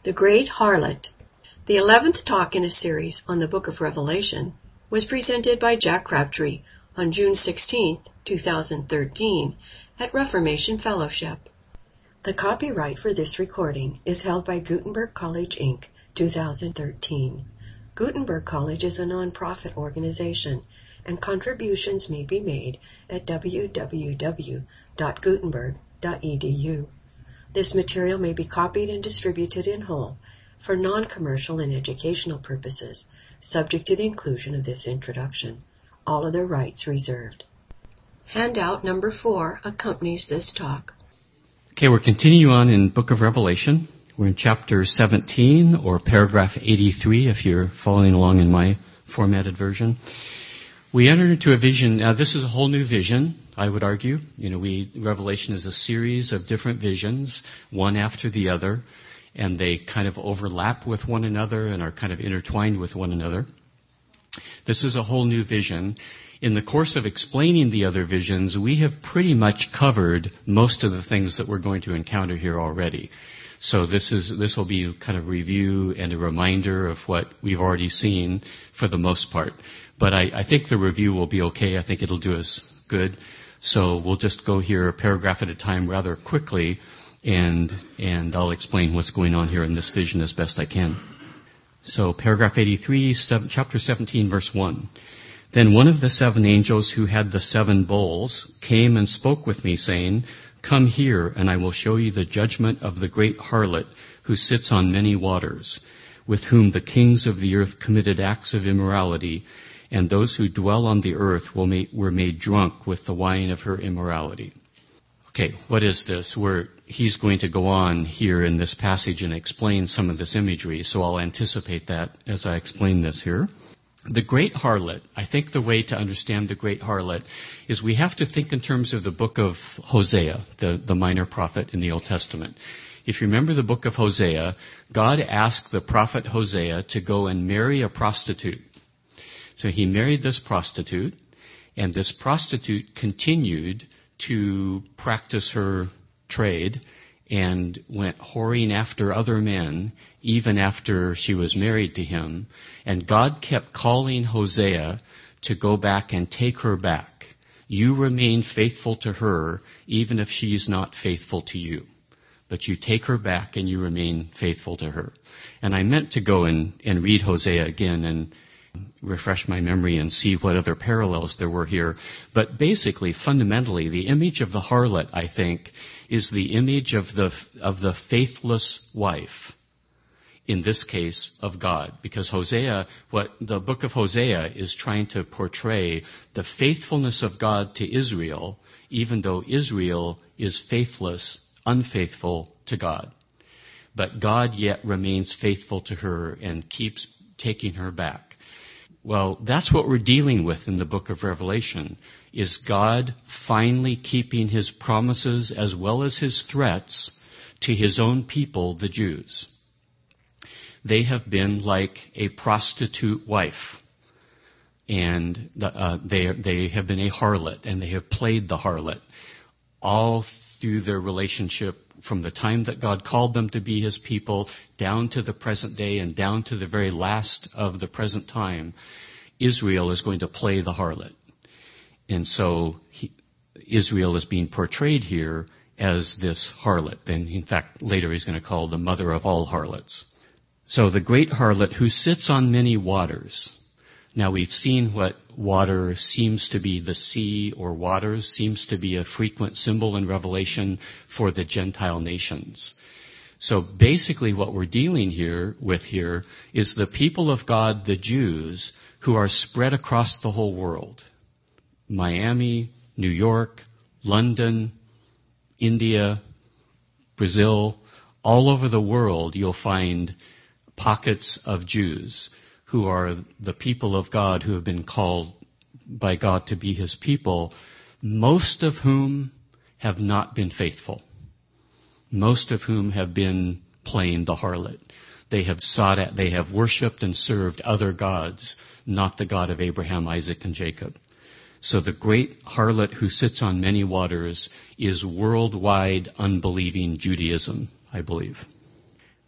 The Great Harlot. The 11th talk in a series on the Book of Revelation was presented by Jack Crabtree on June 16, 2013 at Reformation Fellowship. The copyright for this recording is held by Gutenberg College, Inc., 2013. Gutenberg College is a non-profit organization, and contributions may be made at www.gutenberg.edu. This material may be copied and distributed in whole for non-commercial and educational purposes, subject to the inclusion of this introduction. All other rights reserved. Handout number 4 accompanies this talk. Okay, we're continuing on in Book of Revelation. We're in chapter 17, or paragraph 83, if you're following along in my formatted version. We entered into a vision. Now, this is a whole new vision, I would argue. Revelation is a series of different visions, one after the other, and they kind of overlap with one another and are kind of intertwined with one another. This is a whole new vision. In the course of explaining the other visions, we have pretty much covered most of the things that we're going to encounter here already. So this will be kind of review and a reminder of what we've already seen for the most part. But I think the review will be okay. I think it'll do us good. So we'll just go here a paragraph at a time rather quickly, and I'll explain what's going on here in this vision as best I can. So paragraph 83, chapter 17, verse 1. Then one of the 7 angels who had the 7 bowls came and spoke with me, saying, "Come here, and I will show you the judgment of the great harlot who sits on many waters, with whom the kings of the earth committed acts of immorality, and those who dwell on the earth were made drunk with the wine of her immorality." Okay, what is this? He's going to go on here in this passage and explain some of this imagery, so I'll anticipate that as I explain this here. The great harlot, I think the way to understand the great harlot is we have to think in terms of the book of Hosea, the minor prophet in the Old Testament. If you remember the book of Hosea, God asked the prophet Hosea to go and marry a prostitute. So he married this prostitute, and this prostitute continued to practice her trade and went whoring after other men even after she was married to him. And God kept calling Hosea to go back and take her back. You remain faithful to her even if she's not faithful to you. But you take her back and you remain faithful to her. And I meant to go and read Hosea again and refresh my memory and see what other parallels there were here. But basically, fundamentally, the image of the harlot, I think, is the image of the faithless wife. In this case, of God. Because what the book of Hosea is trying to portray the faithfulness of God to Israel, even though Israel is faithless, unfaithful to God. But God yet remains faithful to her and keeps taking her back. Well, that's what we're dealing with in the book of Revelation, is God finally keeping his promises as well as his threats to his own people, the Jews. They have been like a prostitute wife, and they have been a harlot, and they have played the harlot all through their relationship from the time that God called them to be his people down to the present day and down to the very last of the present time. Israel is going to play the harlot. And so Israel is being portrayed here as this harlot. And in fact, later he's going to call the mother of all harlots. So the great harlot who sits on many waters. Now we've seen what water seems to be, the sea or waters seems to be a frequent symbol in Revelation for the Gentile nations. So basically what we're dealing with here is the people of God, the Jews, who are spread across the whole world. Miami, New York, London, India, Brazil, all over the world you'll find pockets of Jews who are the people of God who have been called by God to be his people, most of whom have not been faithful. Most of whom have been playing the harlot. They have worshipped and served other gods, not the God of Abraham, Isaac, and Jacob. So the great harlot who sits on many waters is worldwide unbelieving Judaism, I believe.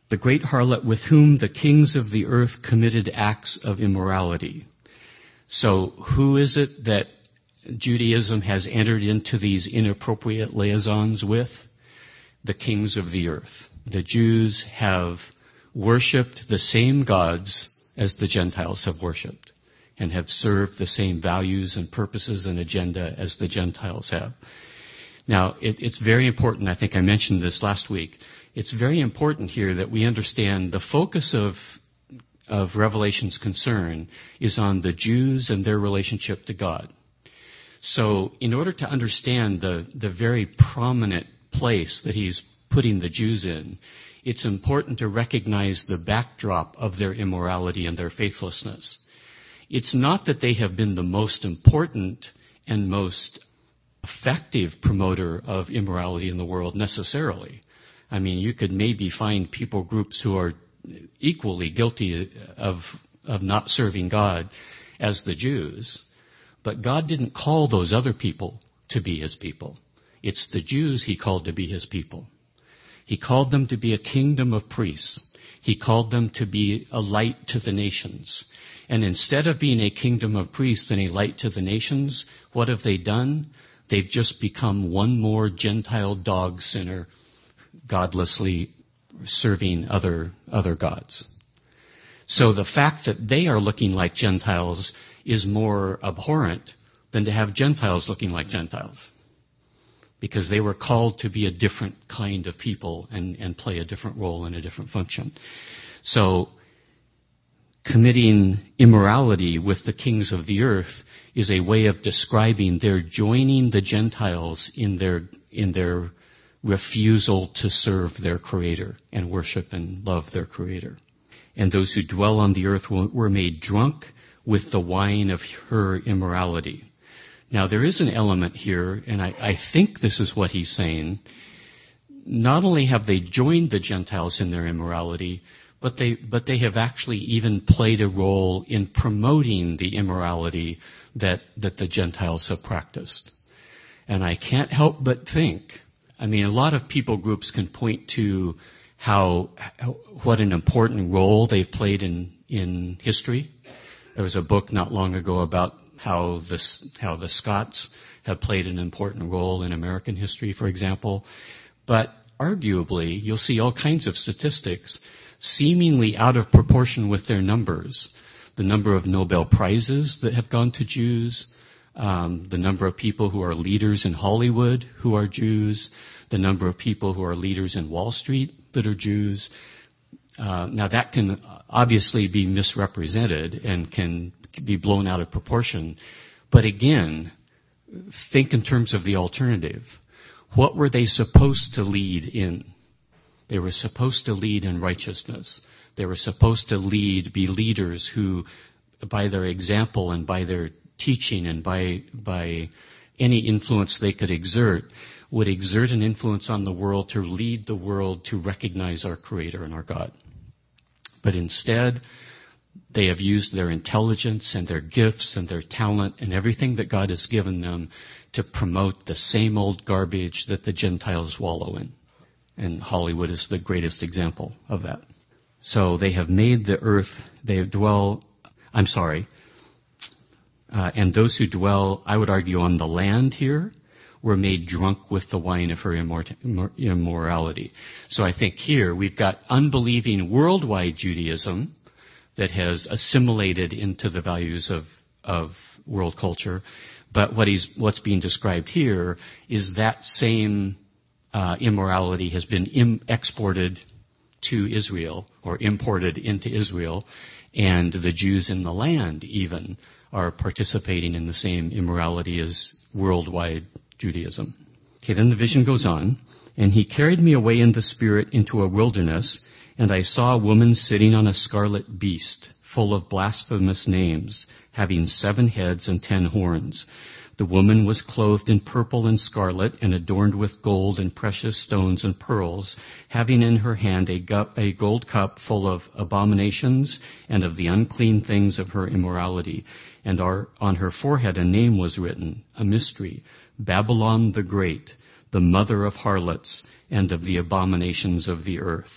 the great harlot with whom the kings of the earth committed acts of immorality. So who is it that Judaism has entered into these inappropriate liaisons with? The kings of the earth. The Jews have worshipped the same gods as the Gentiles have worshipped, and have served the same values and purposes and agenda as the Gentiles have. Now, it's very important, I think I mentioned this last week, it's very important here that we understand the focus of Revelation's concern is on the Jews and their relationship to God. So in order to understand the very prominent place that he's putting the Jews in, it's important to recognize the backdrop of their immorality and their faithlessness. It's not that they have been the most important and most effective promoter of immorality in the world necessarily. I mean, you could maybe find people groups who are equally guilty of not serving God as the Jews, but God didn't call those other people to be his people. It's the Jews he called to be his people. He called them to be a kingdom of priests. He called them to be a light to the nations. And instead of being a kingdom of priests and a light to the nations, what have they done? They've just become one more Gentile dog sinner, godlessly serving other gods. So the fact that they are looking like Gentiles is more abhorrent than to have Gentiles looking like Gentiles, because they were called to be a different kind of people and play a different role and a different function. So committing immorality with the kings of the earth is a way of describing their joining the Gentiles in their refusal to serve their Creator and worship and love their Creator. And those who dwell on the earth were made drunk with the wine of her immorality. Now there is an element here, and I think this is what he's saying. Not only have they joined the Gentiles in their immorality, but they have actually even played a role in promoting the immorality that the Gentiles have practiced. And I can't help but think, I mean, a lot of people groups can point to what an important role they've played in history. There was a book not long ago about how the Scots have played an important role in American history, for example. But arguably, you'll see all kinds of statistics seemingly out of proportion with their numbers. The number of Nobel Prizes that have gone to Jews, the number of people who are leaders in Hollywood who are Jews, the number of people who are leaders in Wall Street that are Jews. Now that can obviously be misrepresented and can be blown out of proportion. But again, think in terms of the alternative. What were they supposed to lead in? They were supposed to lead in righteousness. They were supposed to be leaders who, by their example and by their teaching and by any influence they could exert, would exert an influence on the world to lead the world to recognize our Creator and our God. But instead, they have used their intelligence and their gifts and their talent and everything that God has given them to promote the same old garbage that the Gentiles wallow in. And Hollywood is the greatest example of that. So they have made the earth, and those who dwell, I would argue, on the land here, were made drunk with the wine of her immorality. So I think here we've got unbelieving worldwide Judaism that has assimilated into the values of world culture. But what's being described here is that same immorality has been exported to Israel or imported into Israel, and the Jews in the land even are participating in the same immorality as worldwide Judaism. Okay, then the vision goes on, and he carried me away in the spirit into a wilderness, and I saw a woman sitting on a scarlet beast, full of blasphemous names, having 7 heads and 10 horns. The woman was clothed in purple and scarlet and adorned with gold and precious stones and pearls, having in her hand a gold cup full of abominations and of the unclean things of her immorality. And on her forehead a name was written, a mystery, Babylon the Great, the mother of harlots and of the abominations of the earth.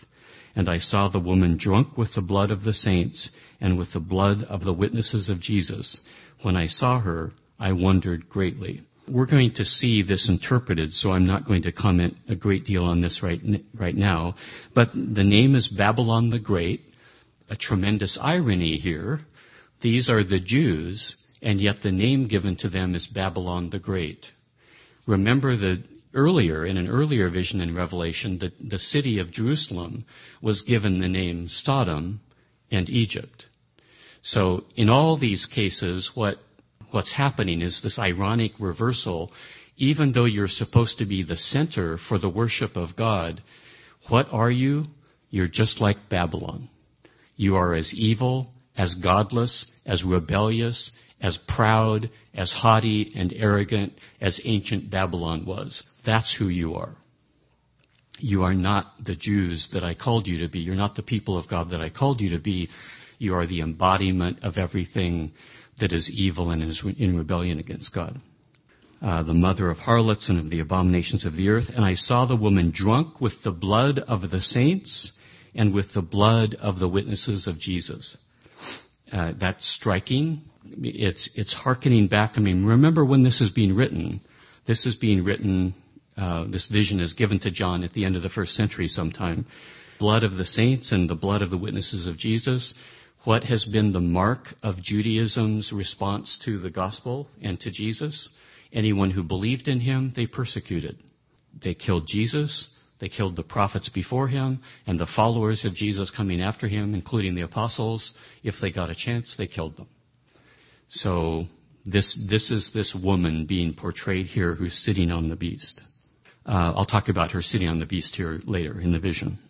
and I saw the woman drunk with the blood of the saints and with the blood of the witnesses of Jesus. When I saw her, I wondered greatly. We're going to see this interpreted, so I'm not going to comment a great deal on this right now. But the name is Babylon the Great. A tremendous irony here. These are the Jews, and yet the name given to them is Babylon the Great. Remember that in an earlier vision in Revelation, the city of Jerusalem was given the name Sodom and Egypt. So in all these cases, what's happening is this ironic reversal. Even though you're supposed to be the center for the worship of God, what are you? You're just like Babylon. You are as evil, as godless, as rebellious, as proud, as haughty and arrogant as ancient Babylon was. That's who you are. You are not the Jews that I called you to be. You're not the people of God that I called you to be. You are the embodiment of everything that is evil and is in rebellion against God. The mother of harlots and of the abominations of the earth. And I saw the woman drunk with the blood of the saints and with the blood of the witnesses of Jesus. That's striking. It's hearkening back. I mean, remember when this is being written. This is being written, this vision is given to John at the end of the first century sometime. Blood of the saints and the blood of the witnesses of Jesus. What has been the mark of Judaism's response to the gospel and to Jesus? Anyone who believed in him, they persecuted. They killed Jesus. They killed the prophets before him, and the followers of Jesus coming after him, including the apostles. If they got a chance, they killed them. So this is this woman being portrayed here who's sitting on the beast. I'll talk about her sitting on the beast here later in the vision.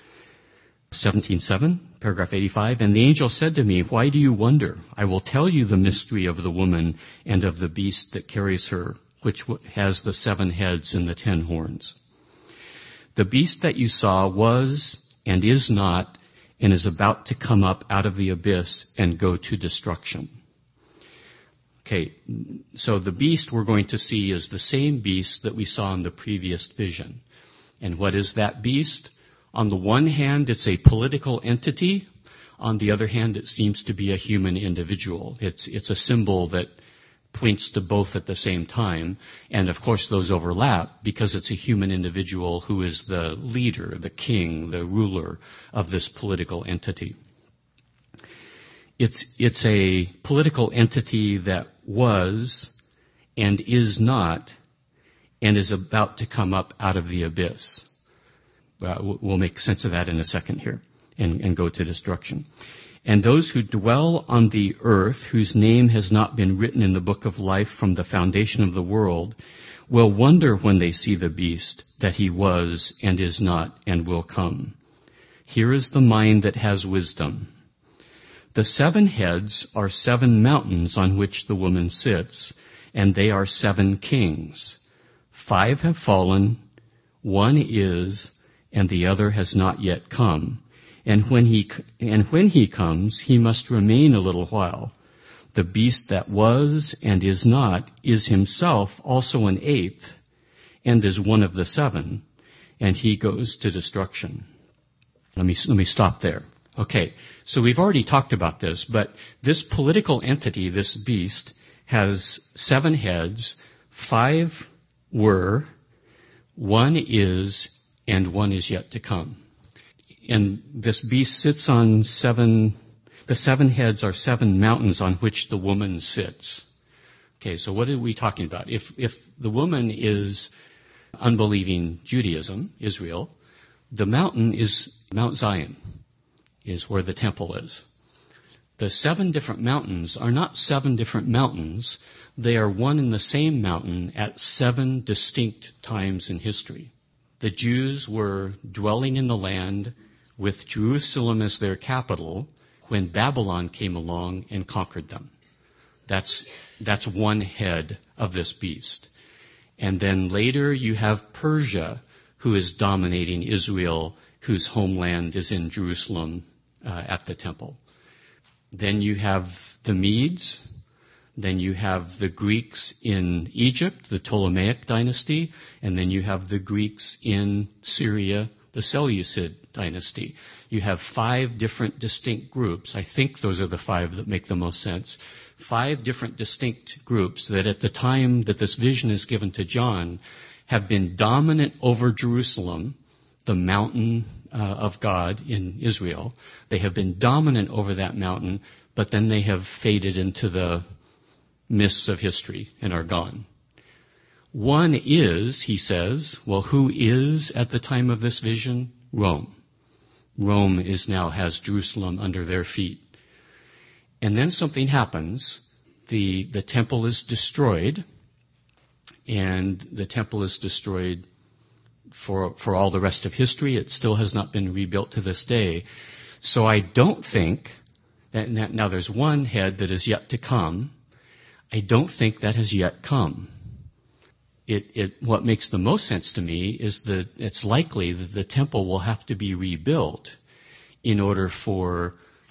17:7, paragraph 85. And the angel said to me, why do you wonder? I will tell you the mystery of the woman and of the beast that carries her, which has the 7 heads and the 10 horns. The beast that you saw was and is not and is about to come up out of the abyss and go to destruction. Okay, so the beast we're going to see is the same beast that we saw in the previous vision. And what is that beast? On the one hand, it's a political entity. On the other hand, it seems to be a human individual. It's a symbol that points to both at the same time. And of course, those overlap because it's a human individual who is the leader, the king, the ruler of this political entity. It's a political entity that was and is not and is about to come up out of the abyss. We'll make sense of that in a second here and go to destruction. And those who dwell on the earth, whose name has not been written in the book of life from the foundation of the world, will wonder when they see the beast that he was and is not and will come. Here is the mind that has wisdom. The 7 heads are 7 mountains on which the woman sits, and they are 7 kings. 5 have fallen, 1 is, and the other has not yet come. And when he comes, he must remain a little while. The beast that was and is not is himself also an 8th, and is one of the 7, and he goes to destruction. Let me stop there. Okay, so we've already talked about this, but this political entity, this beast, has 7 heads, 5 were, 1 is, and 1 is yet to come. And this beast sits on 7, the 7 heads are 7 mountains on which the woman sits. Okay, so what are we talking about? If the woman is unbelieving Judaism, Israel, the mountain is Mount Zion, is where the temple is. The 7 different mountains are not 7 different mountains. They are one and the same mountain at 7 distinct times in history. The Jews were dwelling in the land with Jerusalem as their capital when Babylon came along and conquered them. That's one head of this beast. And then later you have Persia, who is dominating Israel, whose homeland is in Jerusalem at the temple. Then you have the Medes. Then you have the Greeks in Egypt, the Ptolemaic dynasty. And then you have the Greeks in Syria, the Seleucid dynasty. You have 5 different distinct groups. I think those are the 5 that make the most sense. 5 different distinct groups that at the time that this vision is given to John have been dominant over Jerusalem, the mountain of God in Israel. They have been dominant over that mountain, but then they have faded into the mists of history and are gone. One is, he says, well, who is at the time of this vision? Rome. Rome has Jerusalem under their feet. And then something happens. The temple is destroyed, and the temple is destroyed for all the rest of history. It still has not been rebuilt to this day. So I don't think that now there's one head that is yet to come. I don't think that has yet come. What makes the most sense to me is that it's likely that the temple will have to be rebuilt in order for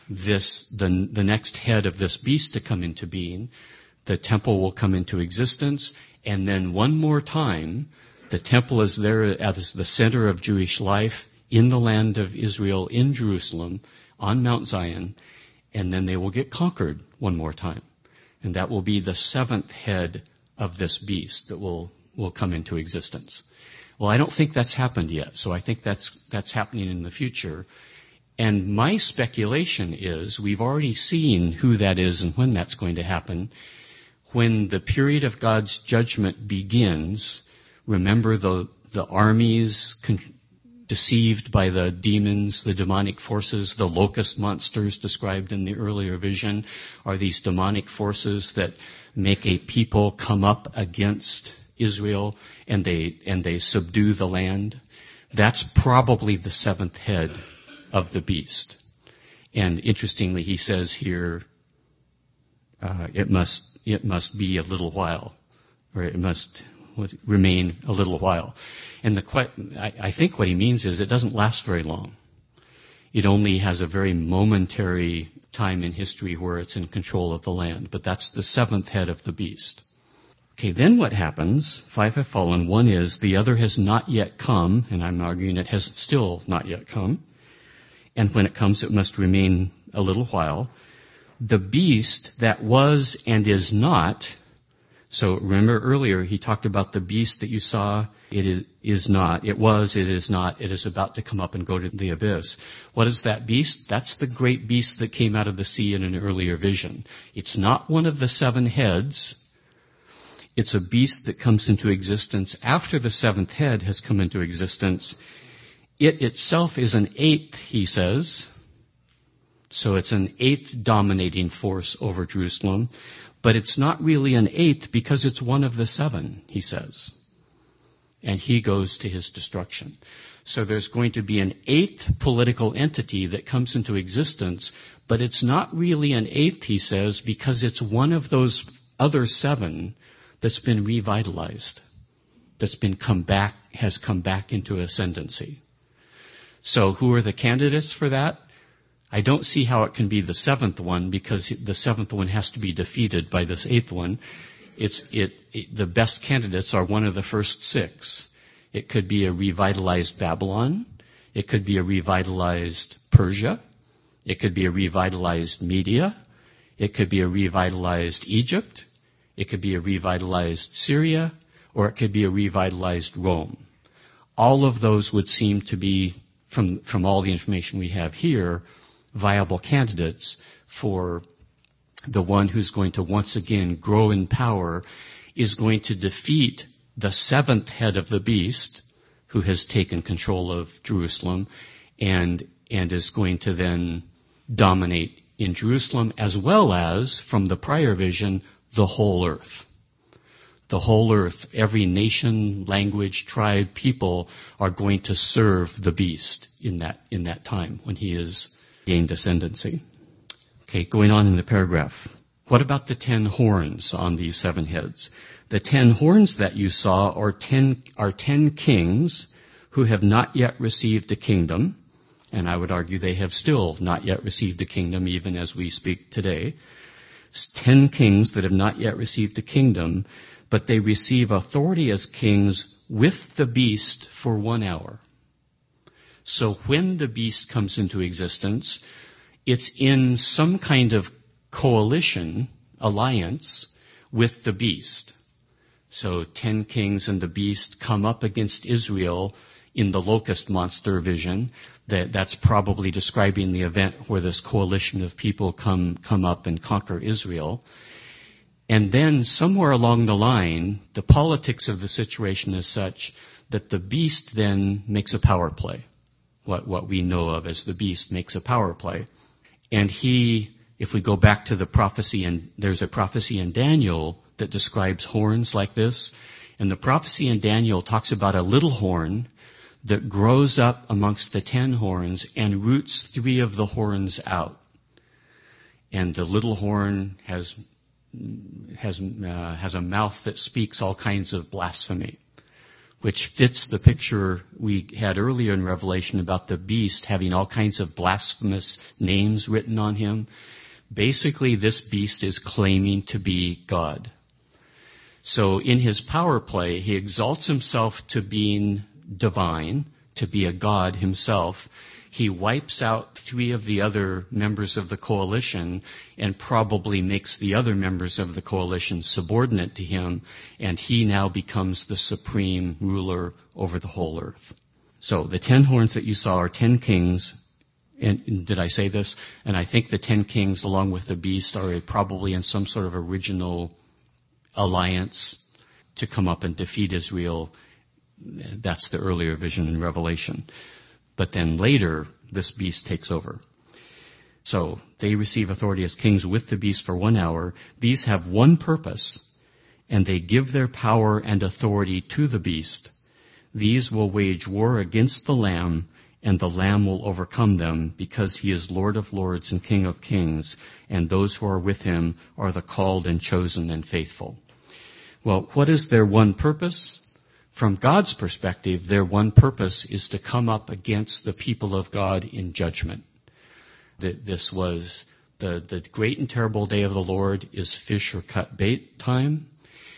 the next head of this beast to come into being. The temple will come into existence, and then one more time, the temple is there as the center of Jewish life in the land of Israel, in Jerusalem, on Mount Zion, and then they will get conquered one more time. And that will be the 7th head of this beast that will come into existence. Well, I don't think that's happened yet, so I think that's happening in the future. And my speculation is we've already seen who that is and when that's going to happen. When the period of God's judgment begins, remember the armies deceived by the demons, the demonic forces, the locust monsters described in the earlier vision are these demonic forces that make a people come up against Israel and they subdue the land. That's probably the 7th head of the beast. And interestingly, he says here, it must be a little while, or it must remain a little while. And I think what he means is it doesn't last very long. It only has a very momentary time in history where it's in control of the land. But that's the 7th head of the beast. Okay, then what happens? 5 have fallen. One is the other has not yet come, and I'm arguing it has still not yet come. And when it comes, it must remain a little while. The beast that was and is not. So remember earlier he talked about the beast that you saw. It is not. It was. It is not. It is about to come up and go to the abyss. What is that beast? That's the great beast that came out of the sea in an earlier vision. It's not one of the 7 heads. It's a beast that comes into existence after the 7th head has come into existence. It itself is an 8th, he says. So it's an 8th dominating force over Jerusalem. But it's not really an 8th because it's one of the 7, he says. And he goes to his destruction. So there's going to be an 8th political entity that comes into existence, but it's not really an 8th, he says, because it's one of those other 7 that's been revitalized, has come back into ascendancy. So who are the candidates for that? I don't see how it can be the 7th one because the 7th one has to be defeated by this 8th one. The best candidates are one of the first 6. It could be a revitalized Babylon. It could be a revitalized Persia. It could be a revitalized Media. It could be a revitalized Egypt. It could be a revitalized Syria, or it could be a revitalized Rome. All of those would seem to be, from all the information we have here, viable candidates for the one who's going to once again grow in power, is going to defeat the 7th head of the beast, who has taken control of Jerusalem, and is going to then dominate in Jerusalem, as well as, from the prior vision, the whole earth. The whole earth, every nation, language, tribe, people are going to serve the beast in that time when he has gained ascendancy. Okay, going on in the paragraph. What about the 10 horns on these 7 heads? The 10 horns that you saw are 10 kings who have not yet received a kingdom, and I would argue they have still not yet received a kingdom even as we speak today. 10 kings that have not yet received a kingdom, but they receive authority as kings with the beast for 1 hour. So when the beast comes into existence, it's in some kind of coalition, alliance, with the beast. So 10 kings and the beast come up against Israel in the locust monster vision. That's probably describing the event where this coalition of people come up and conquer Israel. And then somewhere along the line, the politics of the situation is such that the beast then makes a power play. What we know of as the beast makes a power play. And if we go back to the prophecy, and there's a prophecy in Daniel that describes horns like this, and the prophecy in Daniel talks about a little horn that grows up amongst the 10 horns and roots 3 of the horns out. And the little horn has a mouth that speaks all kinds of blasphemy, which fits the picture we had earlier in Revelation about the beast having all kinds of blasphemous names written on him. Basically, this beast is claiming to be God. So in his power play, he exalts himself to being divine, to be a god himself. He wipes out 3 of the other members of the coalition and probably makes the other members of the coalition subordinate to him, and he now becomes the supreme ruler over the whole earth. So the 10 horns that you saw are 10 kings. And did I say this? And I think the 10 kings, along with the beast, are probably in some sort of original alliance to come up and defeat Israel. That's the earlier vision in Revelation. But then later, this beast takes over. So they receive authority as kings with the beast for 1 hour. These have one purpose, and they give their power and authority to the beast. These will wage war against the Lamb, and the Lamb will overcome them, because he is Lord of lords and King of kings, and those who are with him are the called and chosen and faithful. Well, what is their one purpose? From God's perspective, their one purpose is to come up against the people of God in judgment. This was the great and terrible day of the Lord is fish or cut bait time.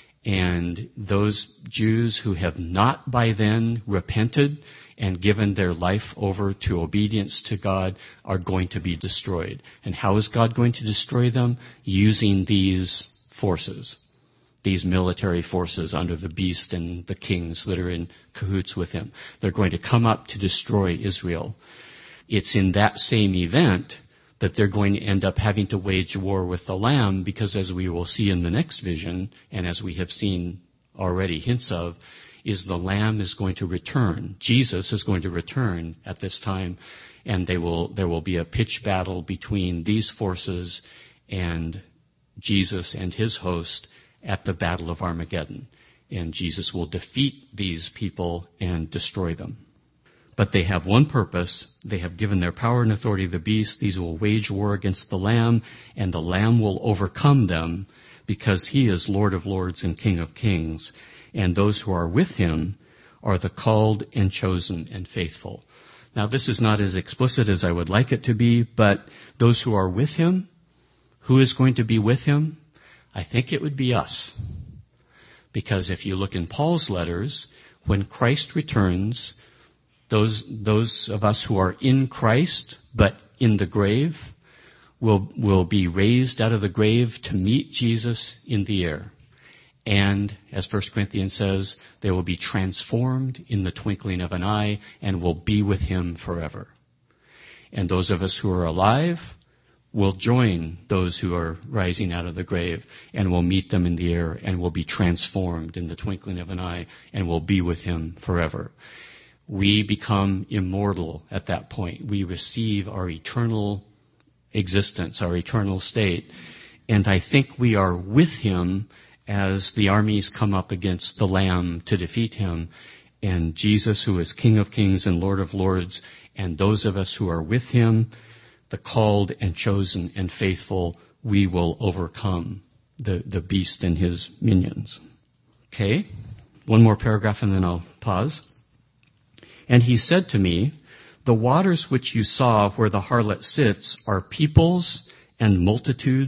And those Jews who have not by then repented and given their life over to obedience to God are going to be destroyed. And how is God going to destroy them? Using these forces, these military forces under the beast and the kings that are in cahoots with him. They're going to come up to destroy Israel. It's in that same event that they're going to end up having to wage war with the Lamb, because as we will see in the next vision, and as we have seen already hints of, is the Lamb is going to return. Jesus is going to return at this time, and there will be a pitched battle between these forces and Jesus and his host at the Battle of Armageddon. And Jesus will defeat these people and destroy them. But they have one purpose. They have given their power and authority to the beast. These will wage war against the Lamb, and the Lamb will overcome them, because he is Lord of lords and King of kings. And those who are with him are the called and chosen and faithful. Now, this is not as explicit as I would like it to be, but those who are with him, who is going to be with him? I think it would be us. Because if you look in Paul's letters, when Christ returns, those of us who are in Christ, but in the grave, will be raised out of the grave to meet Jesus in the air. And, as 1 Corinthians says, they will be transformed in the twinkling of an eye and will be with him forever. And those of us who are alive will join those who are rising out of the grave, and will meet them in the air and will be transformed in the twinkling of an eye and will be with him forever. We become immortal at that point. We receive our eternal existence, our eternal state. And I think we are with him as the armies come up against the Lamb to defeat him. And Jesus, who is King of kings and Lord of lords, and those of us who are with him, the called and chosen and faithful, we will overcome the beast and his minions. Okay, one more paragraph and then I'll pause. And he said to me, the waters which you saw where the harlot sits are peoples and multitudes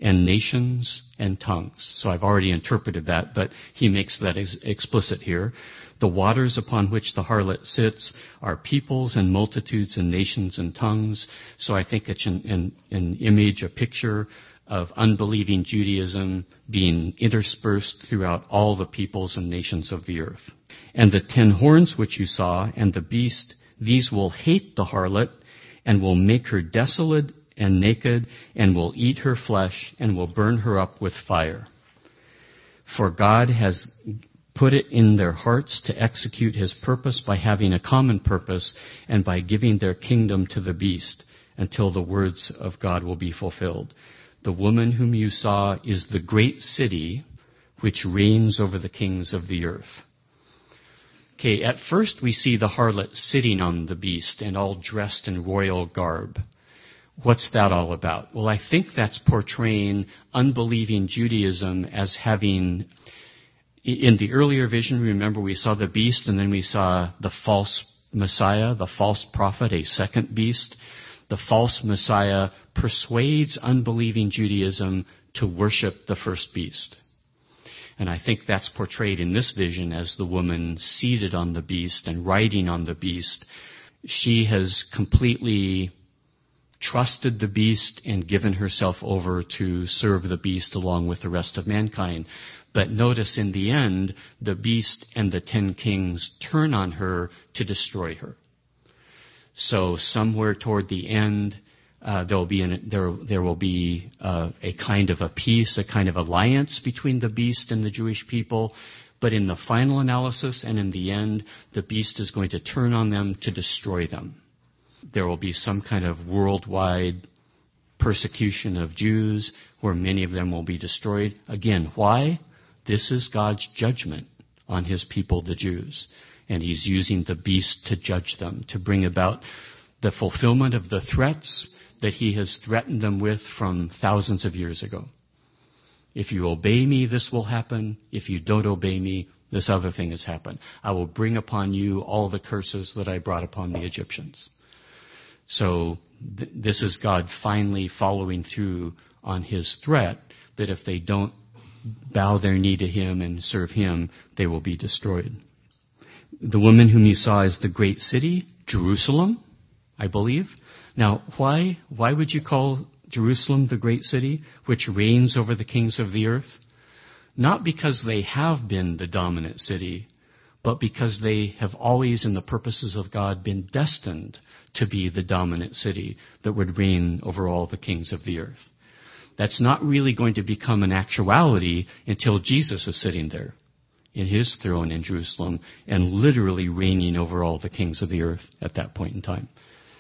and nations and tongues. So I've already interpreted that, but he makes that explicit here. The waters upon which the harlot sits are peoples and multitudes and nations and tongues. So I think it's an image, a picture of unbelieving Judaism being interspersed throughout all the peoples and nations of the earth. And the 10 horns which you saw and the beast, these will hate the harlot and will make her desolate and naked and will eat her flesh and will burn her up with fire. For God has put it in their hearts to execute his purpose by having a common purpose and by giving their kingdom to the beast until the words of God will be fulfilled. The woman whom you saw is the great city which reigns over the kings of the earth. Okay, at first we see the harlot sitting on the beast and all dressed in royal garb. What's that all about? Well, I think that's portraying unbelieving Judaism as having, in the earlier vision, remember we saw the beast and then we saw the false Messiah, the false prophet, a second beast. The false Messiah persuades unbelieving Judaism to worship the first beast. And I think that's portrayed in this vision as the woman seated on the beast and riding on the beast. She has completely trusted the beast and given herself over to serve the beast along with the rest of mankind. But notice in the end, the beast and the 10 kings turn on her to destroy her. So somewhere toward the end, there will be a kind of a peace, a kind of alliance between the beast and the Jewish people. But in the final analysis and in the end, the beast is going to turn on them to destroy them. There will be some kind of worldwide persecution of Jews where many of them will be destroyed. Again, why? This is God's judgment on his people, the Jews. And he's using the beast to judge them, to bring about the fulfillment of the threats that he has threatened them with from thousands of years ago. If you obey me, this will happen. If you don't obey me, this other thing has happened. I will bring upon you all the curses that I brought upon the Egyptians. So this is God finally following through on his threat that if they don't bow their knee to him and serve him, they will be destroyed. The woman whom you saw is the great city, Jerusalem, I believe. Now, why would you call Jerusalem the great city, which reigns over the kings of the earth? Not because they have been the dominant city, but because they have always, in the purposes of God, been destined to be the dominant city that would reign over all the kings of the earth. That's not really going to become an actuality until Jesus is sitting there in his throne in Jerusalem and literally reigning over all the kings of the earth at that point in time.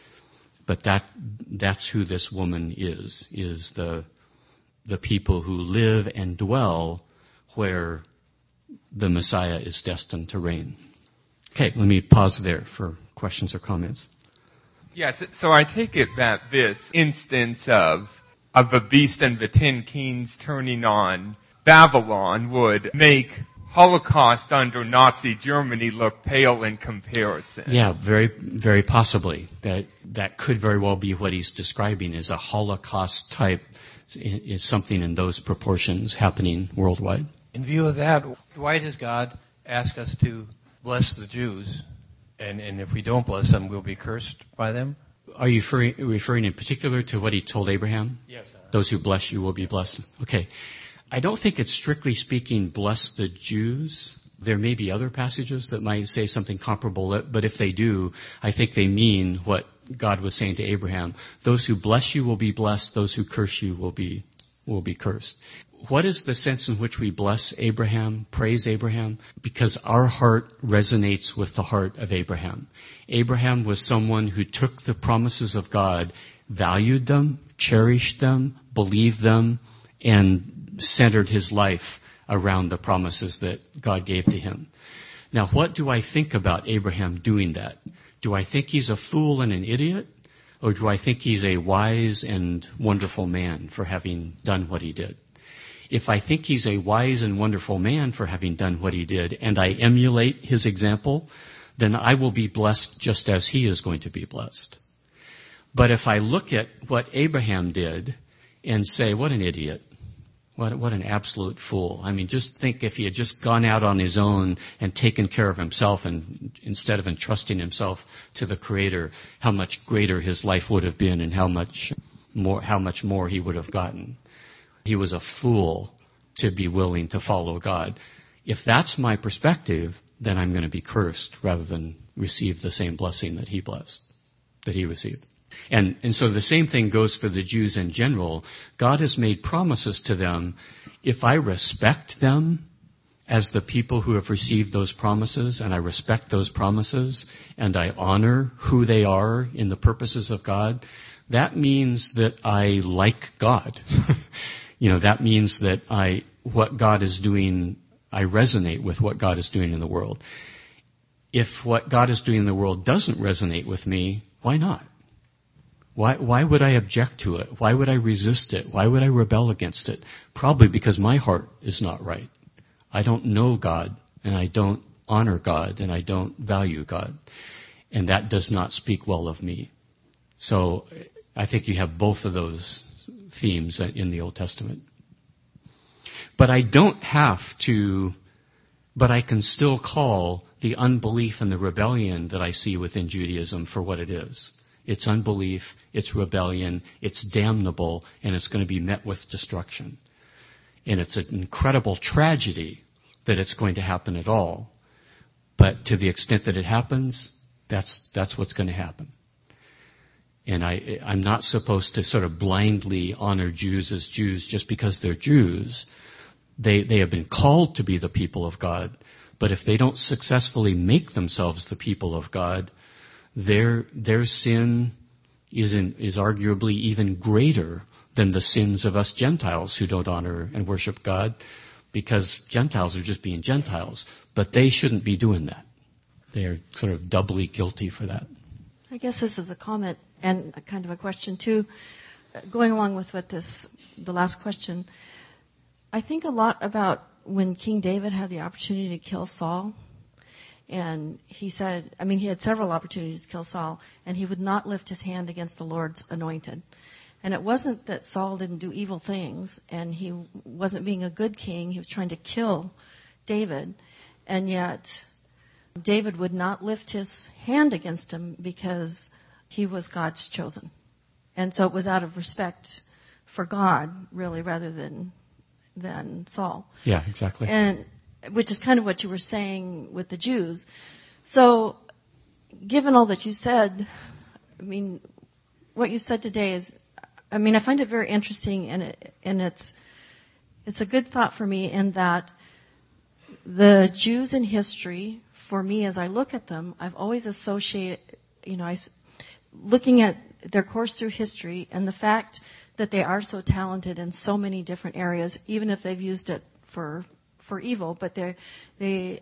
But that's who this woman is the people who live and dwell where the Messiah is destined to reign. Okay, let me pause there for questions or comments. Yes, so I take it that this instance of the beast and the 10 kings turning on Babylon would make Holocaust under Nazi Germany look pale in comparison. Yeah, very, very possibly. That could very well be what he's describing as a Holocaust type, is something in those proportions happening worldwide. In view of that, why does God ask us to bless the Jews? And if we don't bless them, we'll be cursed by them? Are you referring in particular to what he told Abraham? Yes. Those who bless you will be blessed. Okay. I don't think it's strictly speaking bless the Jews. There may be other passages that might say something comparable, but if they do, I think they mean what God was saying to Abraham. Those who bless you will be blessed. Those who curse you will be cursed. What is the sense in which we bless Abraham, praise Abraham? Because our heart resonates with the heart of Abraham. Abraham was someone who took the promises of God, valued them, cherished them, believed them, and centered his life around the promises that God gave to him. Now, what do I think about Abraham doing that? Do I think he's a fool and an idiot? Or do I think he's a wise and wonderful man for having done what he did? If I think he's a wise and wonderful man for having done what he did, and I emulate his example, then I will be blessed just as he is going to be blessed. But if I look at what Abraham did and say, what an idiot, What an absolute fool. I mean, just think if he had just gone out on his own and taken care of himself, and instead of entrusting himself to the Creator, how much greater his life would have been and how much more he would have gotten. He was a fool to be willing to follow God. If that's my perspective, then I'm going to be cursed rather than receive the same blessing that he received. And so the same thing goes for the Jews in general. God has made promises to them. If I respect them as the people who have received those promises, and I respect those promises, and I honor who they are in the purposes of God, that means that I like God. That means that what God is doing, I resonate with what God is doing in the world. If what God is doing in the world doesn't resonate with me, why not? Why would I object to it? Why would I resist it? Why would I rebel against it? Probably because my heart is not right. I don't know God, and I don't honor God, and I don't value God. And that does not speak well of me. So I think you have both of those themes in the Old Testament. But I can still call the unbelief and the rebellion that I see within Judaism for what it is. It's unbelief, it's rebellion, it's damnable, and it's going to be met with destruction. And it's an incredible tragedy that it's going to happen at all. But to the extent that it happens, that's what's going to happen. And I'm not supposed to sort of blindly honor Jews as Jews just because they're Jews. They have been called to be the people of God. But if they don't successfully make themselves the people of God, their sin is arguably even greater than the sins of us Gentiles who don't honor and worship God, because Gentiles are just being Gentiles. But they shouldn't be doing that. They are sort of doubly guilty for that. I guess this is a comment and a kind of a question too. Going along with the last question, I think a lot about when King David had the opportunity to kill Saul. And he said, he had several opportunities to kill Saul, and he would not lift his hand against the Lord's anointed. And it wasn't that Saul didn't do evil things, and he wasn't being a good king. He was trying to kill David, and yet David would not lift his hand against him because he was God's chosen. And so it was out of respect for God, really, rather than Saul. Yeah, exactly. And which is kind of what you were saying with the Jews. So, given all that you said, what you said today is, I find it very interesting, and it's a good thought for me in that the Jews in history, for me, as I look at them, I've always associated, looking at their course through history and the fact that they are so talented in so many different areas, even if they've used it for evil, but you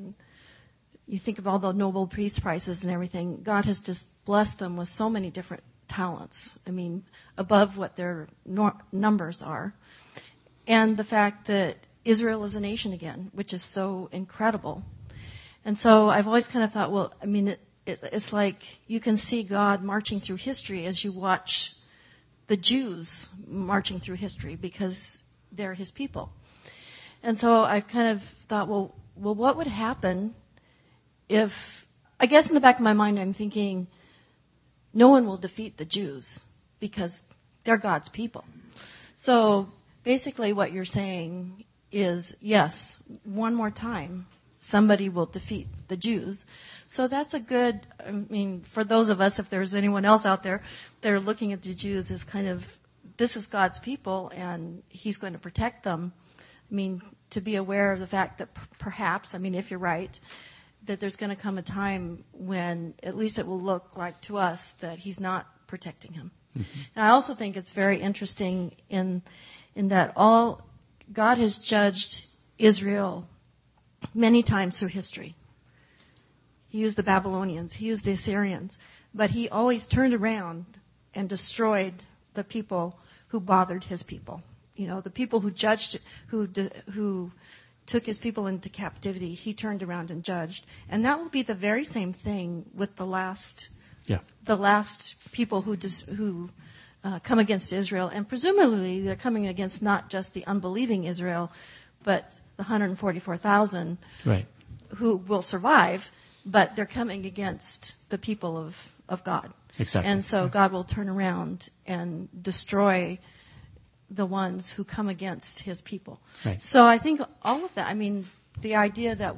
think of all the Nobel Peace Prizes and everything, God has just blessed them with so many different talents, above what their numbers are. And the fact that Israel is a nation again, which is so incredible. And so I've always kind of thought, it's like you can see God marching through history as you watch the Jews marching through history because they're his people. And so I've kind of thought, well, what would happen if, I guess in the back of my mind I'm thinking, no one will defeat the Jews because they're God's people. So basically what you're saying is, yes, one more time, somebody will defeat the Jews. So that's a good, for those of us, if there's anyone else out there, they're looking at the Jews as kind of, this is God's people and he's going to protect them. To be aware of the fact that perhaps, if you're right, that there's going to come a time when at least it will look like to us that he's not protecting him. Mm-hmm. And I also think it's very interesting in that God has judged Israel many times through history. He used the Babylonians, he used the Assyrians, but he always turned around and destroyed the people who bothered his people. The people who judged, who took his people into captivity, he turned around and judged. And that will be the very same thing with the last people who come against Israel. And presumably they're coming against not just the unbelieving Israel, but the 144,000 Right. who will survive, but they're coming against the people of God. Exactly. And so God will turn around and destroy the ones who come against his people. Right. So I think all of that, the idea that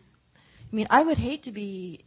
I would hate to be,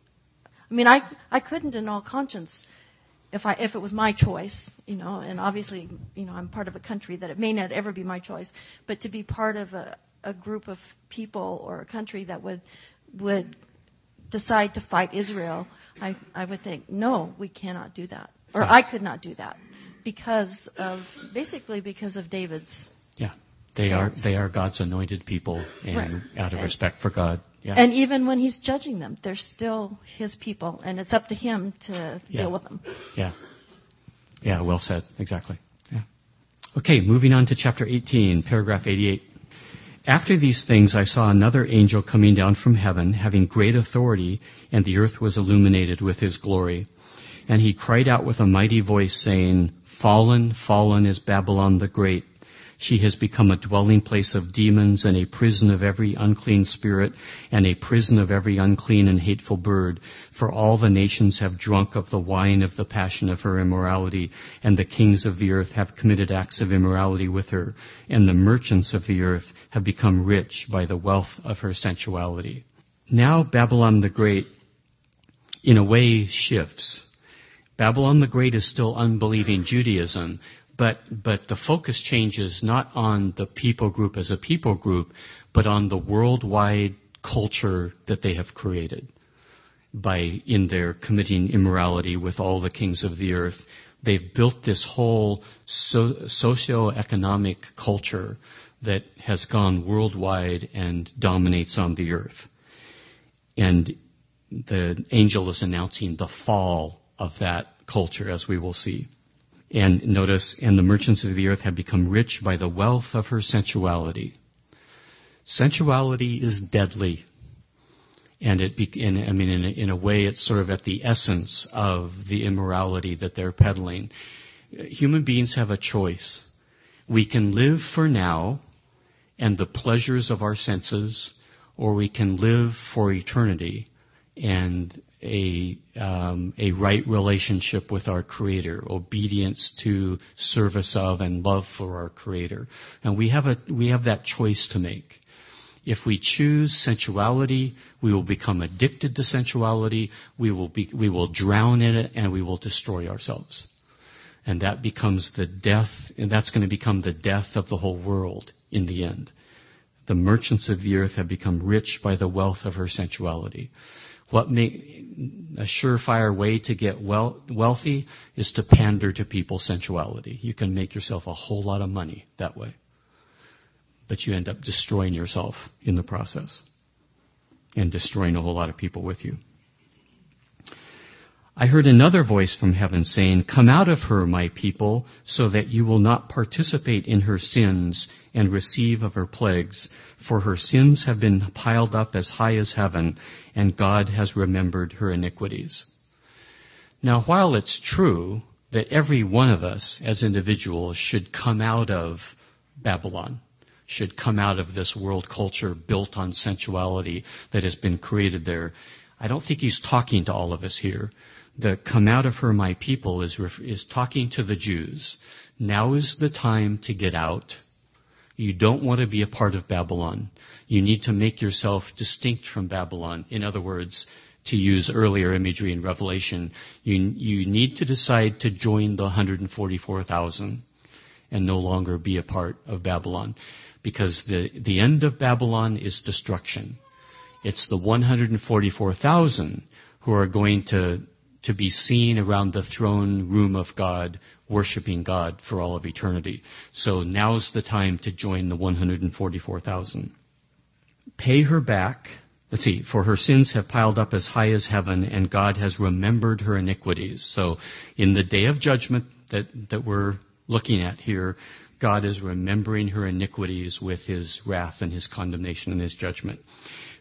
I couldn't in all conscience, if it was my choice, and obviously, I'm part of a country that it may not ever be my choice, but to be part of a group of people or a country that would decide to fight Israel, I would think, no, we cannot do that. Or I could not do that because of David's. Yeah. stance. They are God's anointed people, and Right. out of respect for God. Yeah. And even when he's judging them, they're still his people, and it's up to him to deal with them. Yeah. Yeah, well said. Exactly. Yeah. Okay, moving on to chapter 18, paragraph 88. After these things I saw another angel coming down from heaven, having great authority, and the earth was illuminated with his glory. And he cried out with a mighty voice, saying, "Fallen, fallen is Babylon the Great. She has become a dwelling place of demons and a prison of every unclean spirit and a prison of every unclean and hateful bird. For all the nations have drunk of the wine of the passion of her immorality, and the kings of the earth have committed acts of immorality with her, and the merchants of the earth have become rich by the wealth of her sensuality." Now Babylon the Great, in a way, shifts. Babylon the Great is still unbelieving Judaism, but the focus changes not on the people group as a people group, but on the worldwide culture that they have created in their committing immorality with all the kings of the earth. They've built this whole socio-economic culture that has gone worldwide and dominates on the earth. And the angel is announcing the fall of that culture, as we will see. And notice, and the merchants of the earth have become rich by the wealth of her sensuality. Sensuality is deadly. And in a way, it's sort of at the essence of the immorality that they're peddling. Human beings have a choice. We can live for now and the pleasures of our senses, or we can live for eternity and a right relationship with our Creator, obedience to, service of, and love for our Creator. And we have that choice to make. If we choose sensuality, we will become addicted to sensuality. We will drown in it, and we will destroy ourselves. And that becomes the death, and that's going to become the death of the whole world in the end. The merchants of the earth have become rich by the wealth of her sensuality. A surefire way to get wealthy is to pander to people's sensuality. You can make yourself a whole lot of money that way. But you end up destroying yourself in the process and destroying a whole lot of people with you. I heard another voice from heaven saying, "Come out of her, my people, so that you will not participate in her sins and receive of her plagues. For her sins have been piled up as high as heaven, and God has remembered her iniquities." Now, while it's true that every one of us as individuals should come out of Babylon, should come out of this world culture built on sensuality that has been created there, I don't think he's talking to all of us here. The "come out of her, my people" is talking to the Jews. Now is the time to get out. You don't want to be a part of Babylon. You need to make yourself distinct from Babylon. In other words, to use earlier imagery in Revelation, you need to decide to join the 144,000 and no longer be a part of Babylon. Because the end of Babylon is destruction. It's the 144,000 who are going to be seen around the throne room of God, worshiping God for all of eternity. So now's the time to join the 144,000. Pay her back. Let's see, for her sins have piled up as high as heaven, and God has remembered her iniquities. So in the day of judgment that we're looking at here, God is remembering her iniquities with his wrath and his condemnation and his judgment.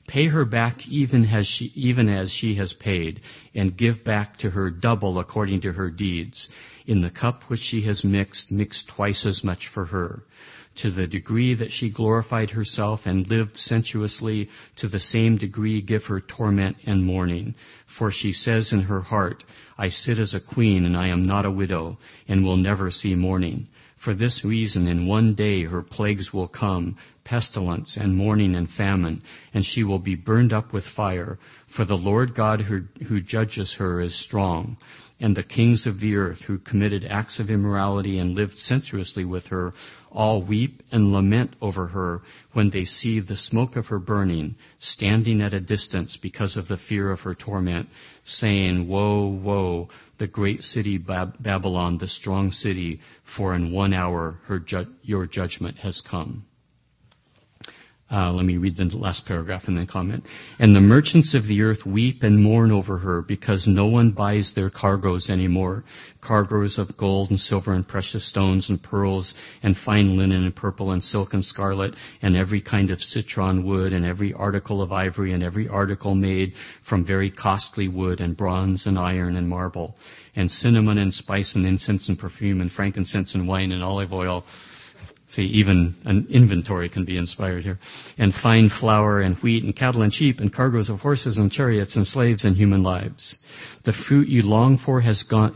Pay her back even as she has paid, and give back to her double according to her deeds. In the cup which she has mix twice as much for her. To the degree that she glorified herself and lived sensuously, to the same degree give her torment and mourning. For she says in her heart, I sit as a queen, and I am not a widow, and will never see mourning. For this reason, in one day her plagues will come, pestilence and mourning and famine, and she will be burned up with fire. For the Lord God who judges her is strong, and the kings of the earth who committed acts of immorality and lived sensuously with her all weep and lament over her when they see the smoke of her burning, standing at a distance because of the fear of her torment, saying, Woe, woe, the great city Babylon, the strong city, for in 1 hour your judgment has come. Let me read the last paragraph and then comment. And the merchants of the earth weep and mourn over her, because no one buys their cargoes anymore. Cargoes of gold and silver and precious stones and pearls and fine linen and purple and silk and scarlet and every kind of citron wood and every article of ivory and every article made from very costly wood and bronze and iron and marble and cinnamon and spice and incense and perfume and frankincense and wine and olive oil. See, even an inventory can be inspired here. And fine flour and wheat and cattle and sheep and cargoes of horses and chariots and slaves and human lives. The fruit you long for has gone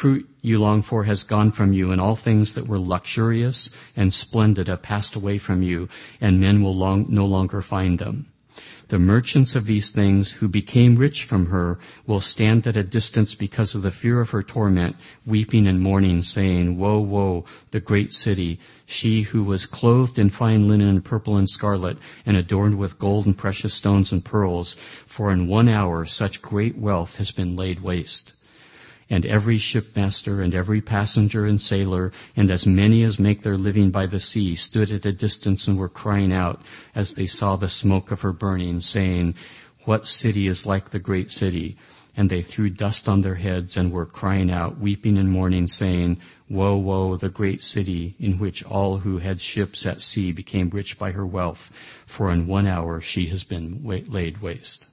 from you, and all things that were luxurious and splendid have passed away from you, and men will no longer find them. The merchants of these things who became rich from her will stand at a distance because of the fear of her torment, weeping and mourning, saying, Woe, woe, the great city, she who was clothed in fine linen and purple and scarlet, and adorned with gold and precious stones and pearls, for in 1 hour such great wealth has been laid waste. And every shipmaster and every passenger and sailor, and as many as make their living by the sea, stood at a distance and were crying out as they saw the smoke of her burning, saying, What city is like the great city? And they threw dust on their heads and were crying out, weeping and mourning, saying, Woe, woe, the great city, in which all who had ships at sea became rich by her wealth, for in 1 hour she has been laid waste.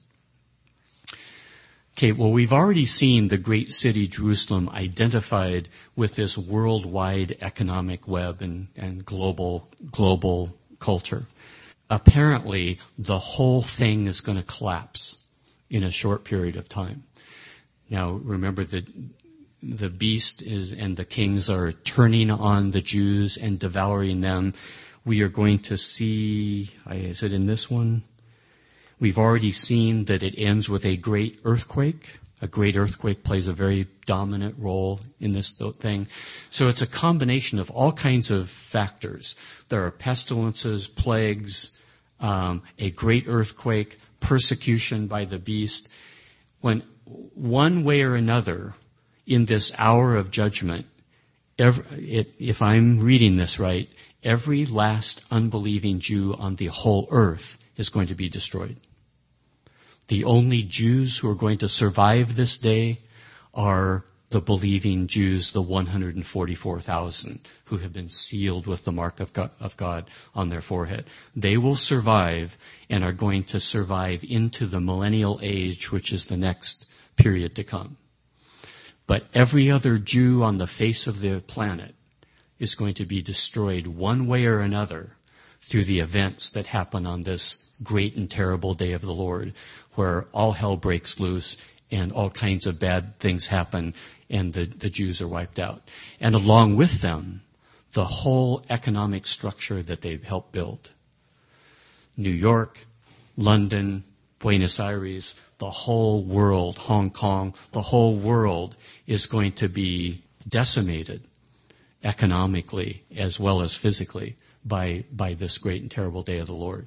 Okay, well, we've already seen the great city Jerusalem identified with this worldwide economic web and global culture. Apparently, the whole thing is going to collapse in a short period of time. Now, remember that the beast and the kings are turning on the Jews and devouring them. We are going to see, is it in this one? We've already seen that it ends with a great earthquake. A great earthquake plays a very dominant role in this thing. So it's a combination of all kinds of factors. There are pestilences, plagues, a great earthquake, persecution by the beast. When one way or another, in this hour of judgment, if I'm reading this right, every last unbelieving Jew on the whole earth is going to be destroyed. The only Jews who are going to survive this day are the believing Jews, the 144,000 who have been sealed with the mark of God on their forehead. They will survive and are going to survive into the millennial age, which is the next period to come. But every other Jew on the face of the planet is going to be destroyed one way or another through the events that happen on this great and terrible day of the Lord, where all hell breaks loose and all kinds of bad things happen and the Jews are wiped out. And along with them, the whole economic structure that they've helped build. New York, London, Buenos Aires, the whole world, Hong Kong, the whole world is going to be decimated economically as well as physically by this great and terrible day of the Lord.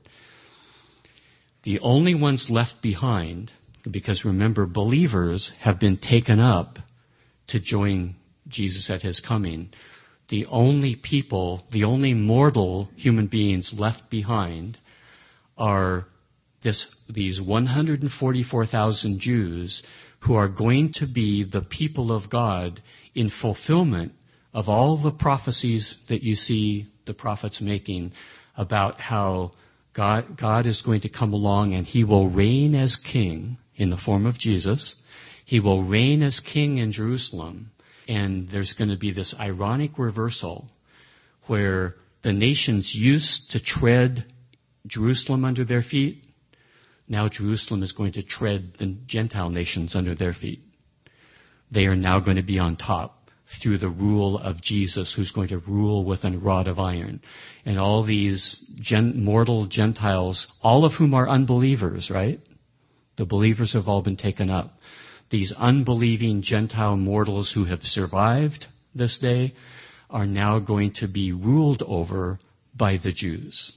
The only ones left behind, because remember, believers have been taken up to join Jesus at his coming. The only people, the only mortal human beings left behind are these 144,000 Jews who are going to be the people of God in fulfillment of all the prophecies that you see the prophets making about how God is going to come along and he will reign as king in the form of Jesus. He will reign as king in Jerusalem. And there's going to be this ironic reversal where the nations used to tread Jerusalem under their feet. Now Jerusalem is going to tread the Gentile nations under their feet. They are now going to be on top through the rule of Jesus, who's going to rule with a rod of iron. And all these mortal Gentiles, all of whom are unbelievers, right? The believers have all been taken up. These unbelieving Gentile mortals who have survived this day are now going to be ruled over by the Jews.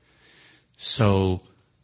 So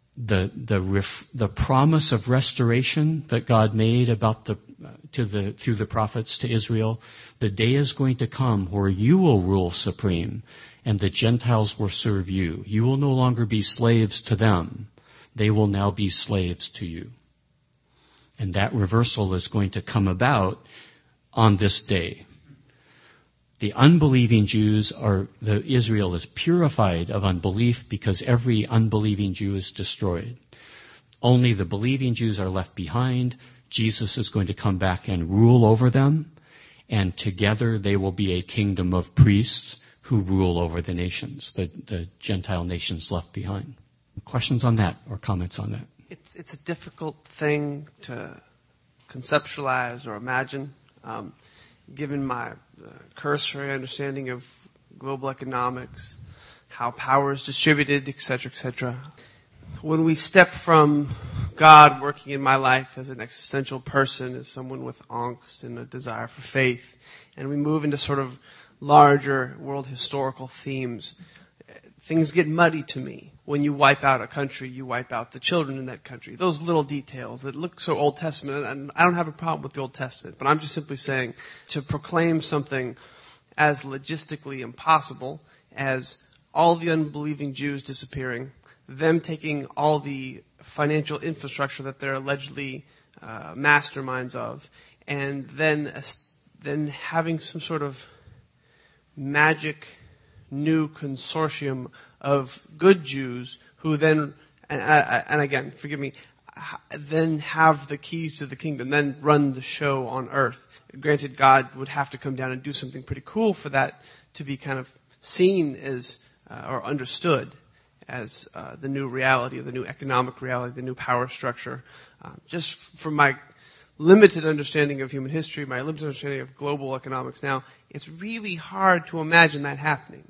the promise of restoration that God made about through the prophets to Israel, the day is going to come where you will rule supreme and the Gentiles will serve you. You will no longer be slaves to them. They will now be slaves to you. And that reversal is going to come about on this day. The unbelieving Jews Israel is purified of unbelief because every unbelieving Jew is destroyed. Only the believing Jews are left behind. Jesus is going to come back and rule over them, and together they will be a kingdom of priests who rule over the nations, the Gentile nations left behind. Questions on that or comments on that? It's a difficult thing to conceptualize or imagine, given my cursory understanding of global economics, how power is distributed, etc., etc. When we step from God working in my life as an existential person, as someone with angst and a desire for faith, and we move into sort of larger world historical themes, things get muddy to me. When you wipe out a country, you wipe out the children in that country. Those little details that look so Old Testament, and I don't have a problem with the Old Testament, but I'm just simply saying to proclaim something as logistically impossible as all the unbelieving Jews disappearing, them taking all the financial infrastructure that they're allegedly masterminds of, and then having some sort of magic new consortium of good Jews who then, and again, forgive me, then have the keys to the kingdom, then run the show on earth. Granted, God would have to come down and do something pretty cool for that to be kind of seen as, or understood as the new reality, the new economic reality, the new power structure. Just from my limited understanding of human history, my limited understanding of global economics now, it's really hard to imagine that happening.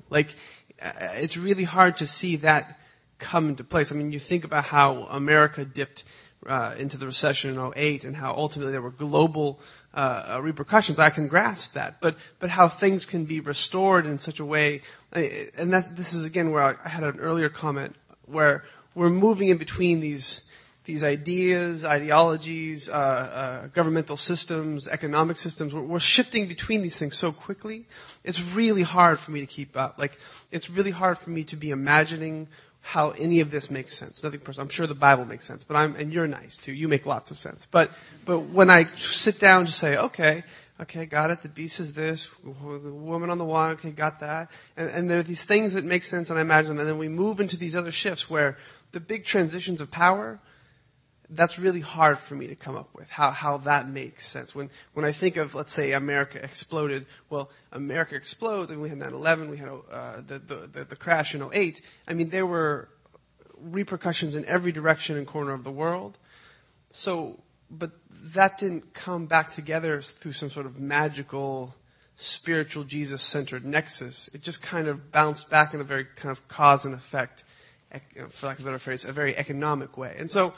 It's really hard to see that come into place. I mean, you think about how America dipped into the recession in 2008 and how ultimately there were global repercussions. I can grasp that. But how things can be restored in such a way, and this is again where I had an earlier comment, where we're moving in between these ideas, ideologies, governmental systems, economic systems. We're shifting between these things so quickly. It's really hard for me to keep up. It's really hard for me to be imagining how any of this makes sense. Nothing personal. I'm sure the Bible makes sense, and you're nice too. You make lots of sense. But when I sit down to say, okay, got it. The beast is this. The woman on the water. Okay, got that. And there are these things that make sense, and I imagine them. And then we move into these other shifts where the big transitions of power, that's really hard for me to come up with, how that makes sense. When I think of, let's say, America exploded, well, America exploded, and we had 9/11, we had the crash in 2008. I mean, there were repercussions in every direction and corner of the world. So, but that didn't come back together through some sort of magical, spiritual, Jesus-centered nexus. It just kind of bounced back in a very kind of cause and effect, for lack of a better phrase, a very economic way. And so,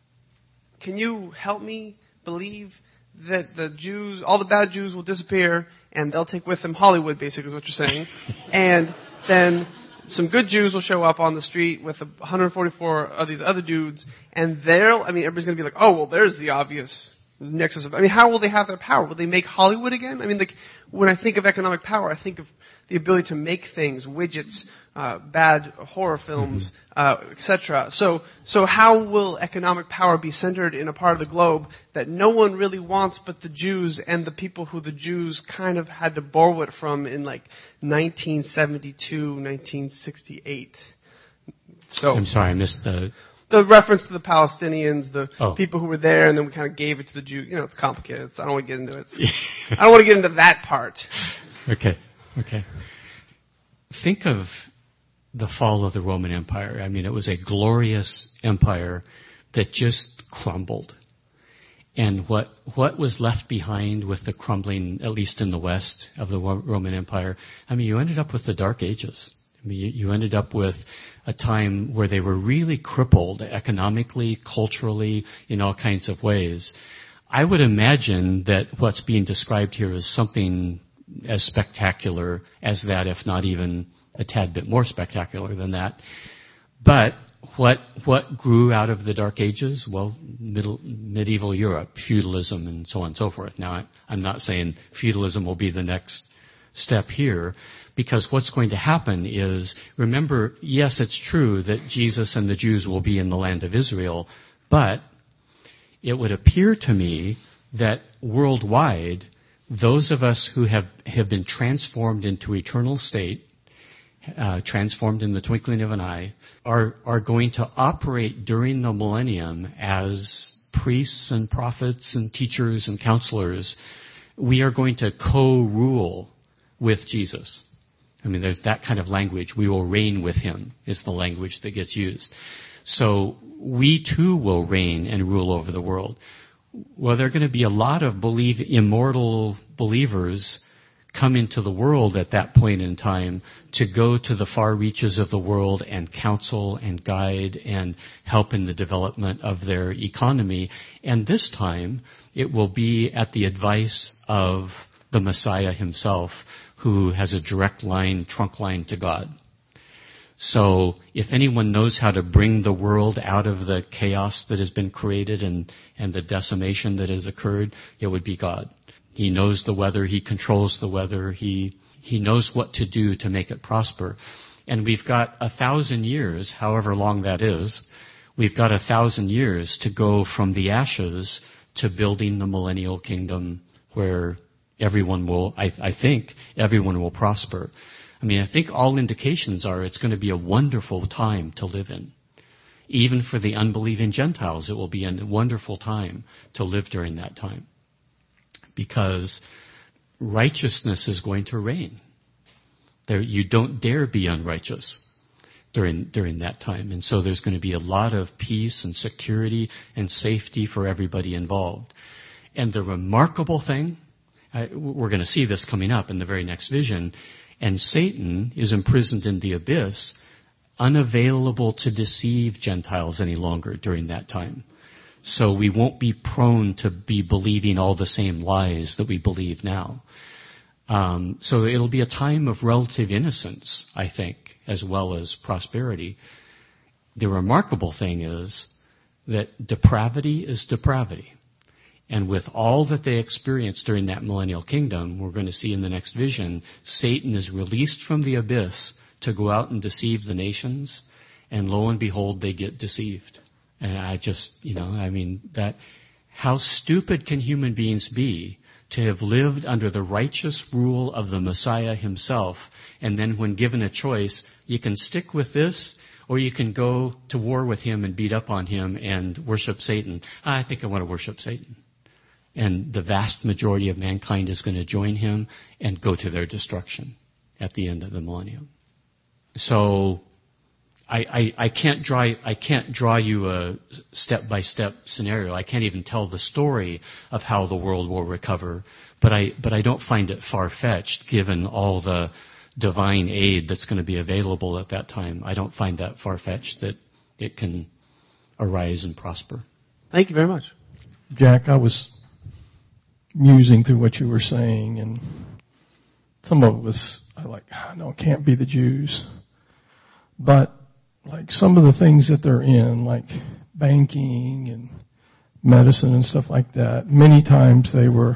can you help me believe that the Jews, all the bad Jews will disappear and they'll take with them Hollywood, basically is what you're saying. And then some good Jews will show up on the street with 144 of these other dudes, and everybody's going to be like, oh, well, there's the obvious nexus of, how will they have their power? Will they make Hollywood again? When I think of economic power, I think of the ability to make things, widgets, bad horror films, etc. So how will economic power be centered in a part of the globe that no one really wants but the Jews and the people who the Jews kind of had to borrow it from in 1972, 1968? So I'm sorry, I missed the reference to the Palestinians, the Oh. people who were there, and then we kind of gave it to the Jews. You know, it's complicated. I don't want to get into it. I don't want to get into that part. Okay. Think of the fall of the Roman Empire. I mean, it was a glorious empire that just crumbled. And what was left behind with the crumbling, at least in the West, of the Roman Empire, I mean, you ended up with the Dark Ages. I mean, you ended up with a time where they were really crippled economically, culturally, in all kinds of ways. I would imagine that what's being described here is something as spectacular as that, if not even a tad bit more spectacular than that. But what grew out of the Dark Ages? Well, medieval Europe, feudalism, and so on and so forth. Now, I'm not saying feudalism will be the next step here, because what's going to happen is, remember, yes, it's true that Jesus and the Jews will be in the land of Israel, but it would appear to me that worldwide, those of us who have been transformed into eternal state, transformed in the twinkling of an eye, are going to operate during the millennium as priests and prophets and teachers and counselors. We are going to co-rule with Jesus. I mean, there's that kind of language. We will reign with him is the language that gets used. So we too will reign and rule over the world. Well, there are going to be a lot of immortal believers come into the world at that point in time to go to the far reaches of the world and counsel and guide and help in the development of their economy. And this time, it will be at the advice of the Messiah himself, who has a direct line, trunk line to God. So if anyone knows how to bring the world out of the chaos that has been created and the decimation that has occurred, it would be God. He knows the weather. He controls the weather. He knows what to do to make it prosper. And we've got 1,000 years, however long that is, we've got 1,000 years to go from the ashes to building the millennial kingdom where everyone will, I think, everyone will prosper. I mean, I think all indications are it's going to be a wonderful time to live in. Even for the unbelieving Gentiles, it will be a wonderful time to live during that time. Because righteousness is going to reign. You don't dare be unrighteous during that time. And so there's going to be a lot of peace and security and safety for everybody involved. And the remarkable thing, we're going to see this coming up in the very next vision, and Satan is imprisoned in the abyss, unavailable to deceive Gentiles any longer during that time. So we won't be prone to be believing all the same lies that we believe now. So it'll be a time of relative innocence, I think, as well as prosperity. The remarkable thing is that depravity is depravity. And with all that they experience during that millennial kingdom, we're going to see in the next vision, Satan is released from the abyss to go out and deceive the nations, and lo and behold, they get deceived. And I just, how stupid can human beings be to have lived under the righteous rule of the Messiah himself, and then when given a choice, you can stick with this, or you can go to war with him and beat up on him and worship Satan. I think I want to worship Satan. And the vast majority of mankind is going to join him and go to their destruction at the end of the millennium. So I can't draw you a step-by-step scenario. I can't even tell the story of how the world will recover. But I don't find it far-fetched, given all the divine aid that's going to be available at that time. I don't find that far-fetched that it can arise and prosper. Thank you very much. Jack, I was musing through what you were saying, and some of it was, no, it can't be the Jews. But like some of the things that they're in, like banking and medicine and stuff like that, many times they were,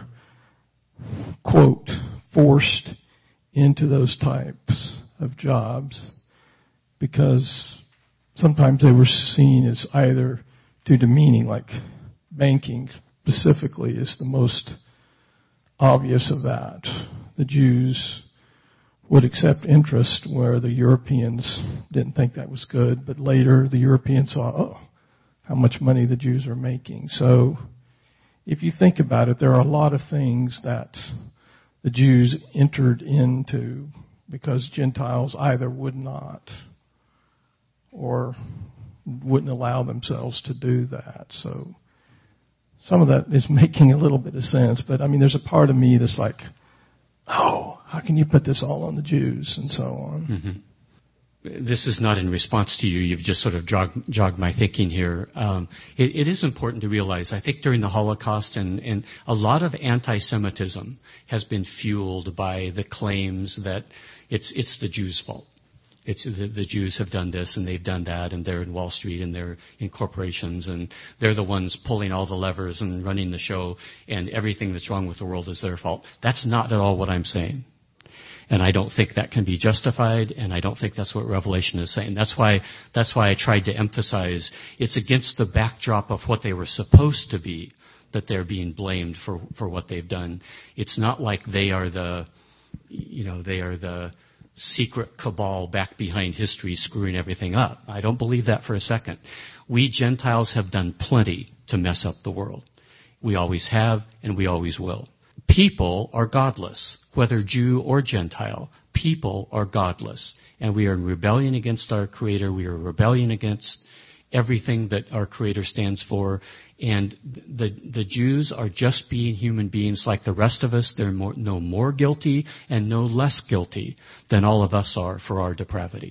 quote, forced into those types of jobs because sometimes they were seen as either too demeaning, like banking specifically is the most obvious of that. The Jews would accept interest where the Europeans didn't think that was good, but later the Europeans saw, how much money the Jews are making. So if you think about it, there are a lot of things that the Jews entered into because Gentiles either would not or wouldn't allow themselves to do that. So some of that is making a little bit of sense, but I mean, there's a part of me that's like, how can you put this all on the Jews and so on? Mm-hmm. This is not in response to you. You've just sort of jogged my thinking here. It is important to realize, I think during the Holocaust and a lot of anti-Semitism has been fueled by the claims that it's the Jews' fault. It's the Jews have done this and they've done that, and they're in Wall Street and they're in corporations and they're the ones pulling all the levers and running the show, and everything that's wrong with the world is their fault. That's not at all what I'm saying. And I don't think that can be justified, and I don't think that's what Revelation is saying. That's why I tried to emphasize it's against the backdrop of what they were supposed to be that they're being blamed for what they've done. It's not like they are the secret cabal back behind history screwing everything up. I don't believe that for a second. We Gentiles have done plenty to mess up the world. We always have, and we always will. People are godless, whether Jew or Gentile. People are godless, and we are in rebellion against our Creator. We are in rebellion against everything that our Creator stands for. And the Jews are just being human beings like the rest of us. They're no more guilty and no less guilty than all of us are for our depravity.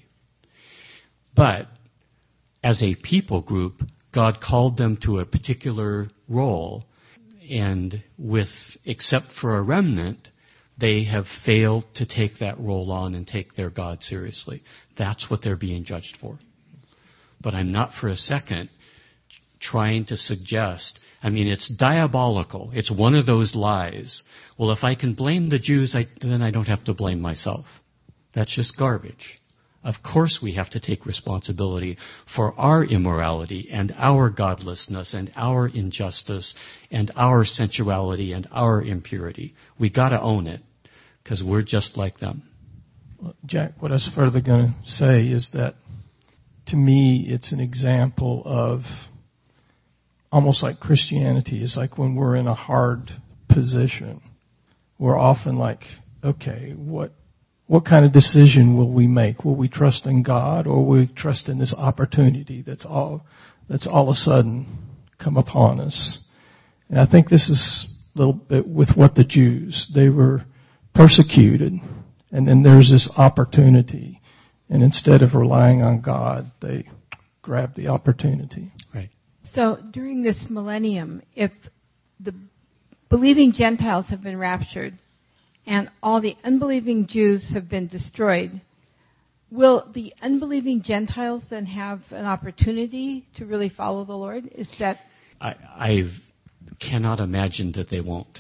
But as a people group, God called them to a particular role, and except for a remnant, they have failed to take that role on and take their God seriously. That's what they're being judged for. But I'm not for a second trying to suggest, it's diabolical. It's one of those lies. Well, if I can blame the Jews, then I don't have to blame myself. That's just garbage. Of course we have to take responsibility for our immorality and our godlessness and our injustice and our sensuality and our impurity. We got to own it because we're just like them. Well, Jack, what I was further going to say is that to me it's an example of almost like Christianity is like when we're in a hard position, we're often like, okay, what kind of decision will we make? Will we trust in God, or will we trust in this opportunity that's all of a sudden come upon us? And I think this is a little bit with what the Jews, they were persecuted, and then there's this opportunity. And instead of relying on God, they grabbed the opportunity. Right. So during this millennium, if the believing Gentiles have been raptured, and all the unbelieving Jews have been destroyed, will the unbelieving Gentiles then have an opportunity to really follow the Lord? Is that... I cannot imagine that they won't.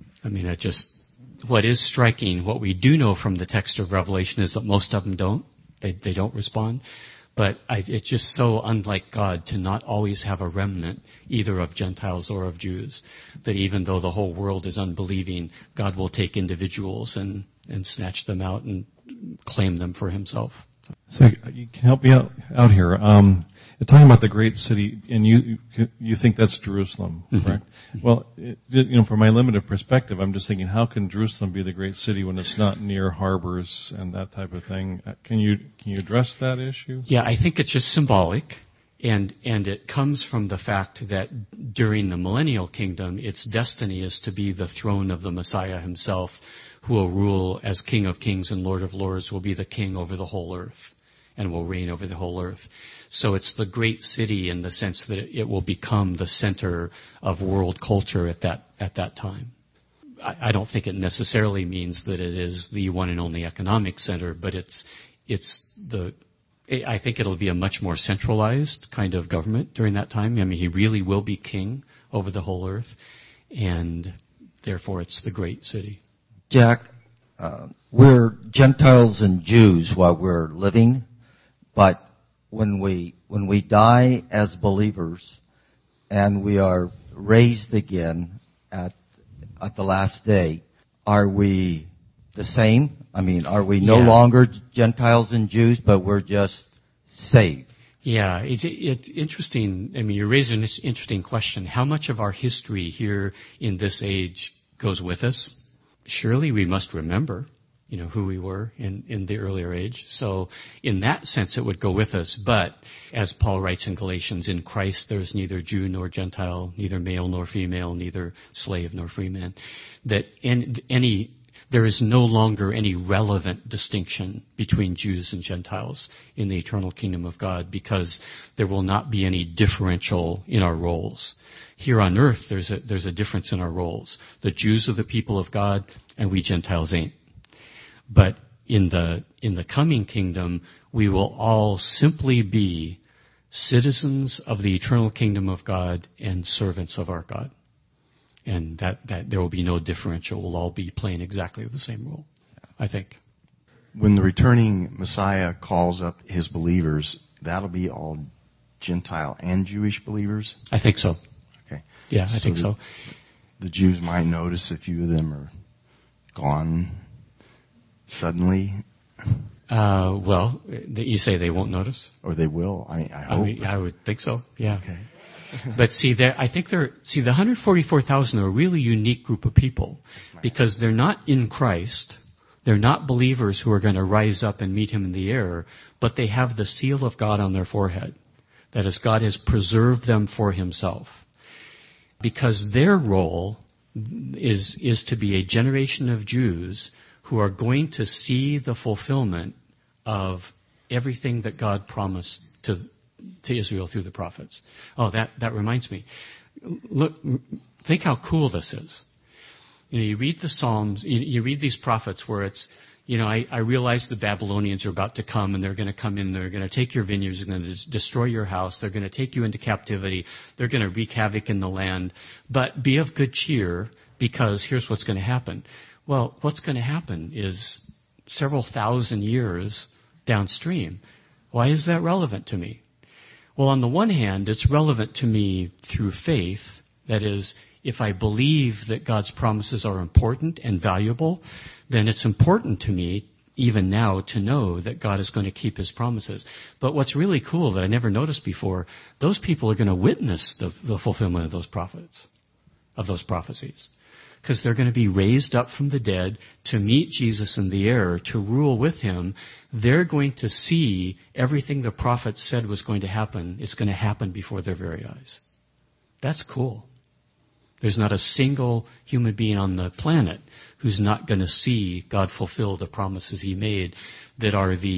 What is striking, what we do know from the text of Revelation is that most of them don't. They don't respond. But it's just so unlike God to not always have a remnant, either of Gentiles or of Jews, that even though the whole world is unbelieving, God will take individuals and snatch them out and claim them for himself. So you can help me out here. You're talking about the great city, and you think that's Jerusalem, correct? Mm-hmm. Well, from my limited perspective, I'm just thinking, how can Jerusalem be the great city when it's not near harbors and that type of thing? Can you address that issue? Yeah, I think it's just symbolic, and it comes from the fact that during the millennial kingdom, its destiny is to be the throne of the Messiah himself, who will rule as King of Kings and Lord of Lords, will be the king over the whole earth and will reign over the whole earth. So it's the great city in the sense that it will become the center of world culture at that time. I don't think it necessarily means that it is the one and only economic center, but I think it'll be a much more centralized kind of government during that time. He really will be king over the whole earth, and therefore it's the great city. Jack, we're Gentiles and Jews while we're living, but when we die as believers and we are raised again at the last day, are we the same? I mean, are we no Yeah. longer Gentiles and Jews, but we're just saved? Yeah, it's interesting. I mean, you raise an interesting question. How much of our history here in this age goes with us? Surely we must remember, who we were in the earlier age. So in that sense, it would go with us. But as Paul writes in Galatians, in Christ there's neither Jew nor Gentile, neither male nor female, neither slave nor free man. That there is no longer any relevant distinction between Jews and Gentiles in the eternal kingdom of God, because there will not be any differential in our roles. Here on earth, there's a difference in our roles. The Jews are the people of God, and we Gentiles ain't. But in the coming kingdom, we will all simply be citizens of the eternal kingdom of God and servants of our God. And that there will be no differential. We'll all be playing exactly the same role, I think. When the returning Messiah calls up his believers, that'll be all Gentile and Jewish believers? I think so. Okay. Yeah, I think so. The Jews might notice a few of them are gone suddenly. Well, you say they won't notice? Or they will. I hope. I would think so, yeah. Okay. But the 144,000 are a really unique group of people, because they're not in Christ. They're not believers who are going to rise up and meet him in the air, but they have the seal of God on their forehead. That is, God has preserved them for himself. Because their role is to be a generation of Jews who are going to see the fulfillment of everything that God promised to Israel through the prophets. Oh, that reminds me. Look, think how cool this is. You read the Psalms, you read these prophets where it's, I realize the Babylonians are about to come, and they're going to come in, they're going to take your vineyards, they're going to destroy your house, they're going to take you into captivity, they're going to wreak havoc in the land, but be of good cheer, because here's what's going to happen. Well, what's going to happen is several thousand years downstream. Why is that relevant to me? Well, on the one hand, it's relevant to me through faith. That is, if I believe that God's promises are important and valuable, then it's important to me, even now, to know that God is going to keep his promises. But what's really cool that I never noticed before, those people are going to witness the fulfillment of those prophets, of those prophecies. Because they're going to be raised up from the dead to meet Jesus in the air, to rule with him. They're going to see everything the prophets said was going to happen. It's going to happen before their very eyes. That's cool. There's not a single human being on the planet who's not going to see God fulfill the promises he made that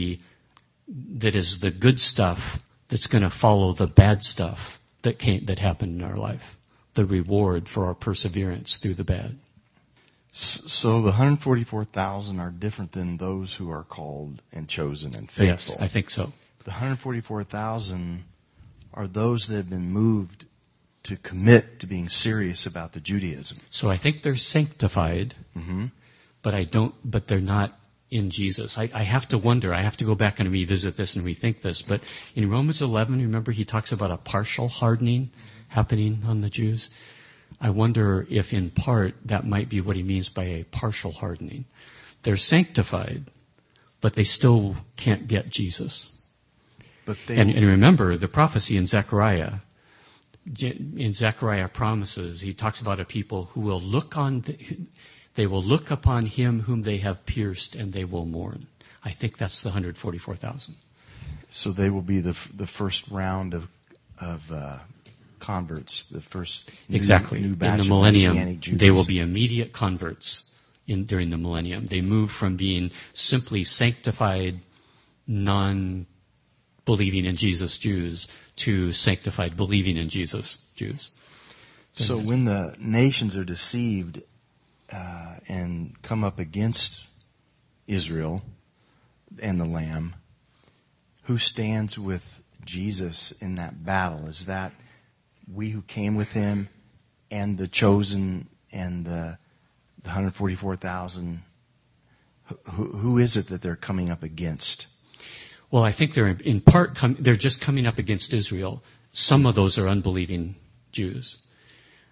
is the good stuff that's going to follow the bad stuff that happened in our life. The reward for our perseverance through the bad. So the 144,000 are different than those who are called and chosen and faithful. Yes, I think so. The 144,000 are those that have been moved to commit to being serious about the Judaism. So I think they're sanctified, but they're not in Jesus. I have to wonder, I have to go back and revisit this and rethink this, but in Romans 11, remember he talks about a partial hardening happening on the Jews. I wonder if in part that might be what he means by a partial hardening. They're sanctified, but they still can't get Jesus. And remember the prophecy in Zechariah. In Zechariah promises, he talks about a people who will they will look upon him whom they have pierced, and they will mourn. I think that's the 144,000. So they will be the first round of converts, the first new batch in the millennium. of Messianic Jews. They will be immediate converts during the millennium. They move from being simply sanctified, non-believing in Jesus Jews to sanctified, believing in Jesus Jews. So when the nations are deceived and come up against Israel and the Lamb, who stands with Jesus in that battle? Is that we who came with him and the chosen and the 144,000? Who is it that they're coming up against? Well, I think they're in part, they're just coming up against Israel. Some of those are unbelieving Jews.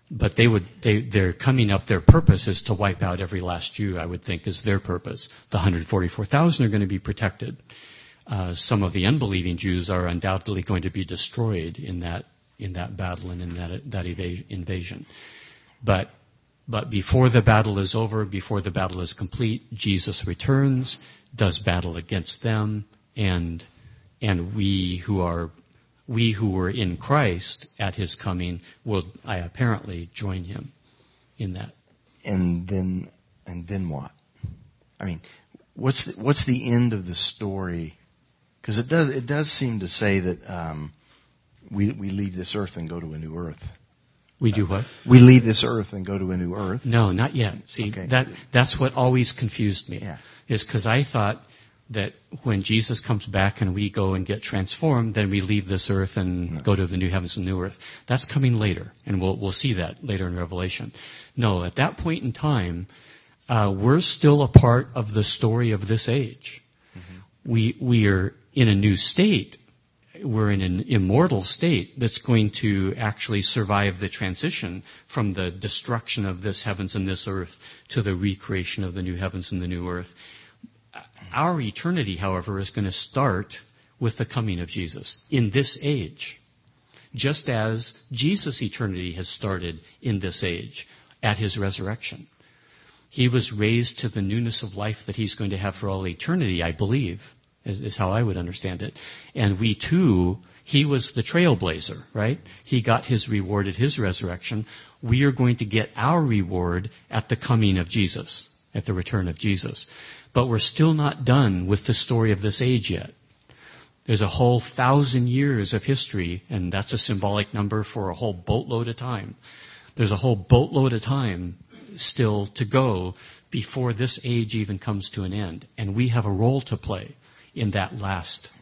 But they're coming up, their purpose is to wipe out every last Jew, I would think, is their purpose. The 144,000 are going to be protected. Some of the unbelieving Jews are undoubtedly going to be destroyed in that battle and in that invasion. But before the battle is over, before the battle is complete, Jesus returns, does battle against them, and we who were in Christ at his coming will apparently join him in that. And then what? I mean, what's the end of the story? Because it does seem to say that we leave this earth and go to a new earth. We do what? We leave this earth and go to a new earth. No, not yet. See, okay. That's what always confused me. Yeah. Is because I thought that when Jesus comes back and we go and get transformed, then we leave this earth and go to the new heavens and new earth. That's coming later, and we'll see that later in Revelation. No, at that point in time, we're still a part of the story of this age. Mm-hmm. We are in a new state. We're in an immortal state that's going to actually survive the transition from the destruction of this heavens and this earth to the recreation of the new heavens and the new earth. Our eternity, however, is going to start with the coming of Jesus in this age, just as Jesus' eternity has started in this age at his resurrection. He was raised to the newness of life that he's going to have for all eternity, I believe, is how I would understand it. And we too, he was the trailblazer, right? He got his reward at his resurrection. We are going to get our reward at the coming of Jesus, at the return of Jesus. But we're still not done with the story of this age yet. There's a whole 1,000 years of history, and that's a symbolic number for a whole boatload of time. There's a whole boatload of time still to go before this age even comes to an end. And we have a role to play in that last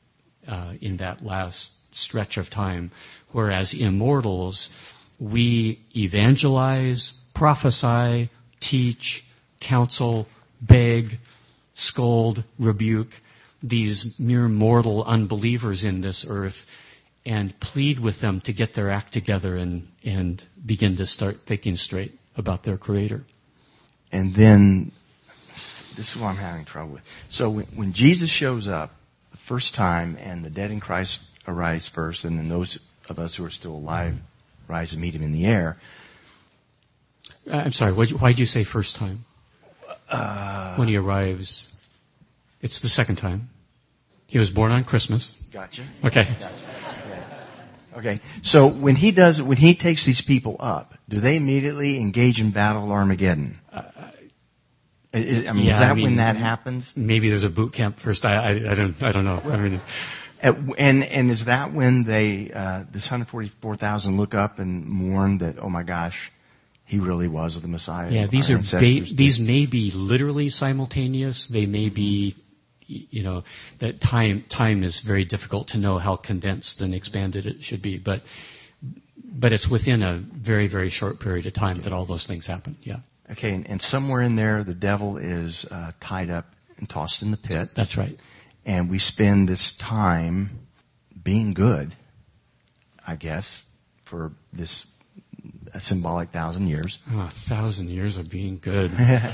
stretch of time. Whereas immortals, we evangelize, prophesy, teach, counsel, beg, scold, rebuke these mere mortal unbelievers in this earth and plead with them to get their act together and begin to start thinking straight about their Creator. And then, this is what I'm having trouble with. So when Jesus shows up the first time and the dead in Christ arise first, and then those of us who are still alive rise and meet him in the air. I'm sorry, why'd you say first time? When he arrives, it's the second time. He was born on Christmas. Gotcha. Okay. Gotcha. Okay. So when he takes these people up, do they immediately engage in battle Armageddon? Is that when that happens? Maybe there's a boot camp first. I don't know. I mean, and is that when this 144,000 look up and mourn that, oh my gosh, he really was the Messiah? Yeah, these may be literally simultaneous. They may be, that time is very difficult to know how condensed and expanded it should be. But it's within a very, very short period of time that all those things happen. Yeah. Okay, and somewhere in there, the devil is tied up and tossed in the pit. That's right. And we spend this time being good, I guess, for this symbolic 1,000 years. Oh, 1,000 years of being good.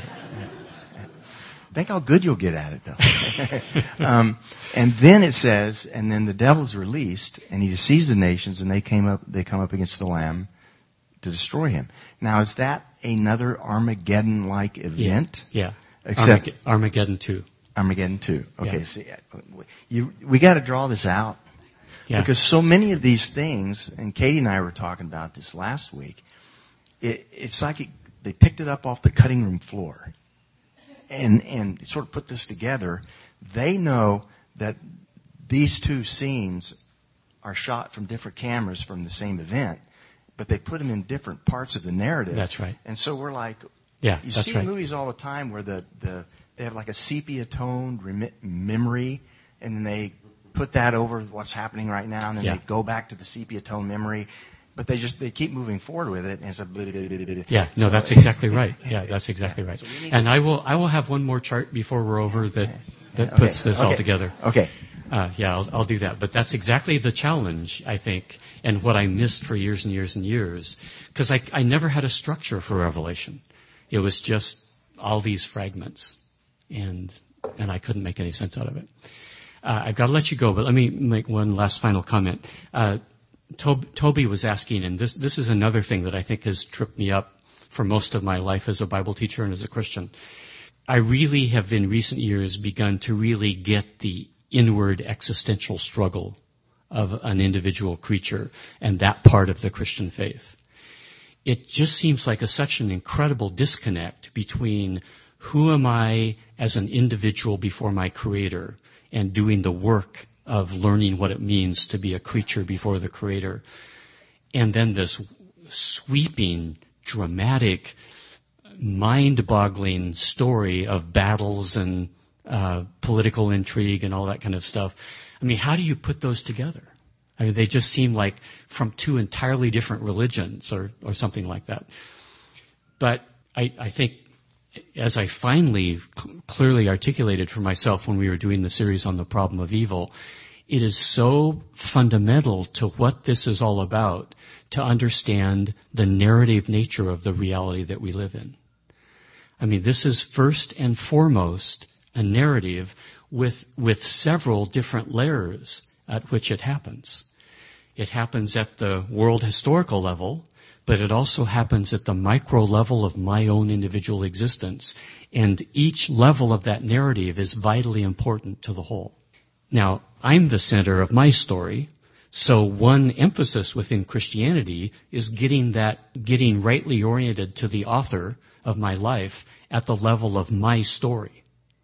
Think how good you'll get at it, though. And then it says, and then the devil's released, and he deceives the nations, and they come up against the Lamb to destroy him. Now, is that another Armageddon-like event? Yeah. Except Armageddon 2. Armageddon 2. Okay, yeah. So we got to draw this out. Yeah. Because so many of these things, and Katie and I were talking about this last week, it's like they picked it up off the cutting room floor and sort of put this together. They know that these two scenes are shot from different cameras from the same event, but they put them in different parts of the narrative. That's right. And so we're like, yeah, you that's see right. movies all the time where they have like a sepia-toned memory, and then they put that over what's happening right now, and then they go back to the sepia-toned memory, but they keep moving forward with it, and it's a yeah. No, that's exactly right. Yeah, that's exactly right. And I will have one more chart before we're over that puts this all together. Okay. Yeah, I'll do that. But that's exactly the challenge, I think, and what I missed for years and years and years. Because I never had a structure for Revelation. It was just all these fragments. And I couldn't make any sense out of it. I've got to let you go, but let me make one last final comment. Toby was asking, and this is another thing that I think has tripped me up for most of my life as a Bible teacher and as a Christian. I really have in recent years begun to really get the inward existential struggle of an individual creature and that part of the Christian faith. It just seems like such an incredible disconnect between who am I as an individual before my Creator and doing the work of learning what it means to be a creature before the Creator, and then this sweeping, dramatic, mind-boggling story of battles and political intrigue and all that kind of stuff. I mean, how do you put those together? I mean, they just seem like from two entirely different religions or something like that. But I think as I finally clearly articulated for myself when we were doing the series on the problem of evil, it is so fundamental to what this is all about to understand the narrative nature of the reality that we live in. I mean, this is first and foremost a narrative with several different layers at which it happens. It happens at the world historical level, but it also happens at the micro level of my own individual existence. And each level of that narrative is vitally important to the whole. Now, I'm the center of my story, so one emphasis within Christianity is getting rightly oriented to the author of my life at the level of my story.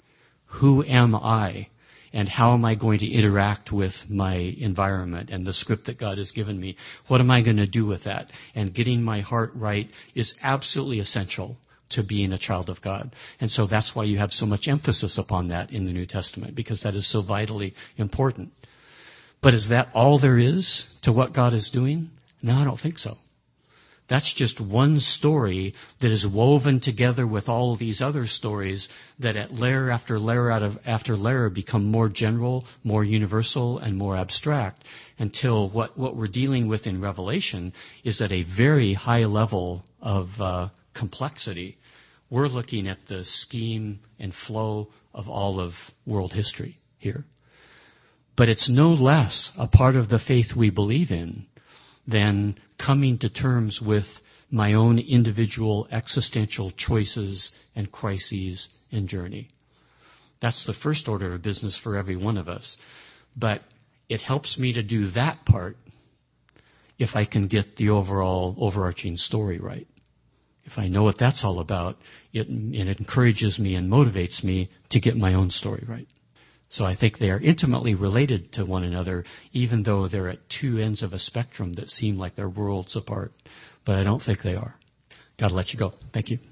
Who am I? And how am I going to interact with my environment and the script that God has given me? What am I going to do with that? And getting my heart right is absolutely essential to being a child of God. And so that's why you have so much emphasis upon that in the New Testament, because that is so vitally important. But is that all there is to what God is doing? No, I don't think so. That's just one story that is woven together with all of these other stories that at layer after layer after layer become more general, more universal, and more abstract until what we're dealing with in Revelation is at a very high level of complexity. We're looking at the scheme and flow of all of world history here. But it's no less a part of the faith we believe in than coming to terms with my own individual existential choices and crises and journey. That's the first order of business for every one of us. But it helps me to do that part if I can get the overall overarching story right. If I know what that's all about, it encourages me and motivates me to get my own story right. So I think they are intimately related to one another, even though they're at two ends of a spectrum that seem like they're worlds apart. But I don't think they are. Got to let you go. Thank you.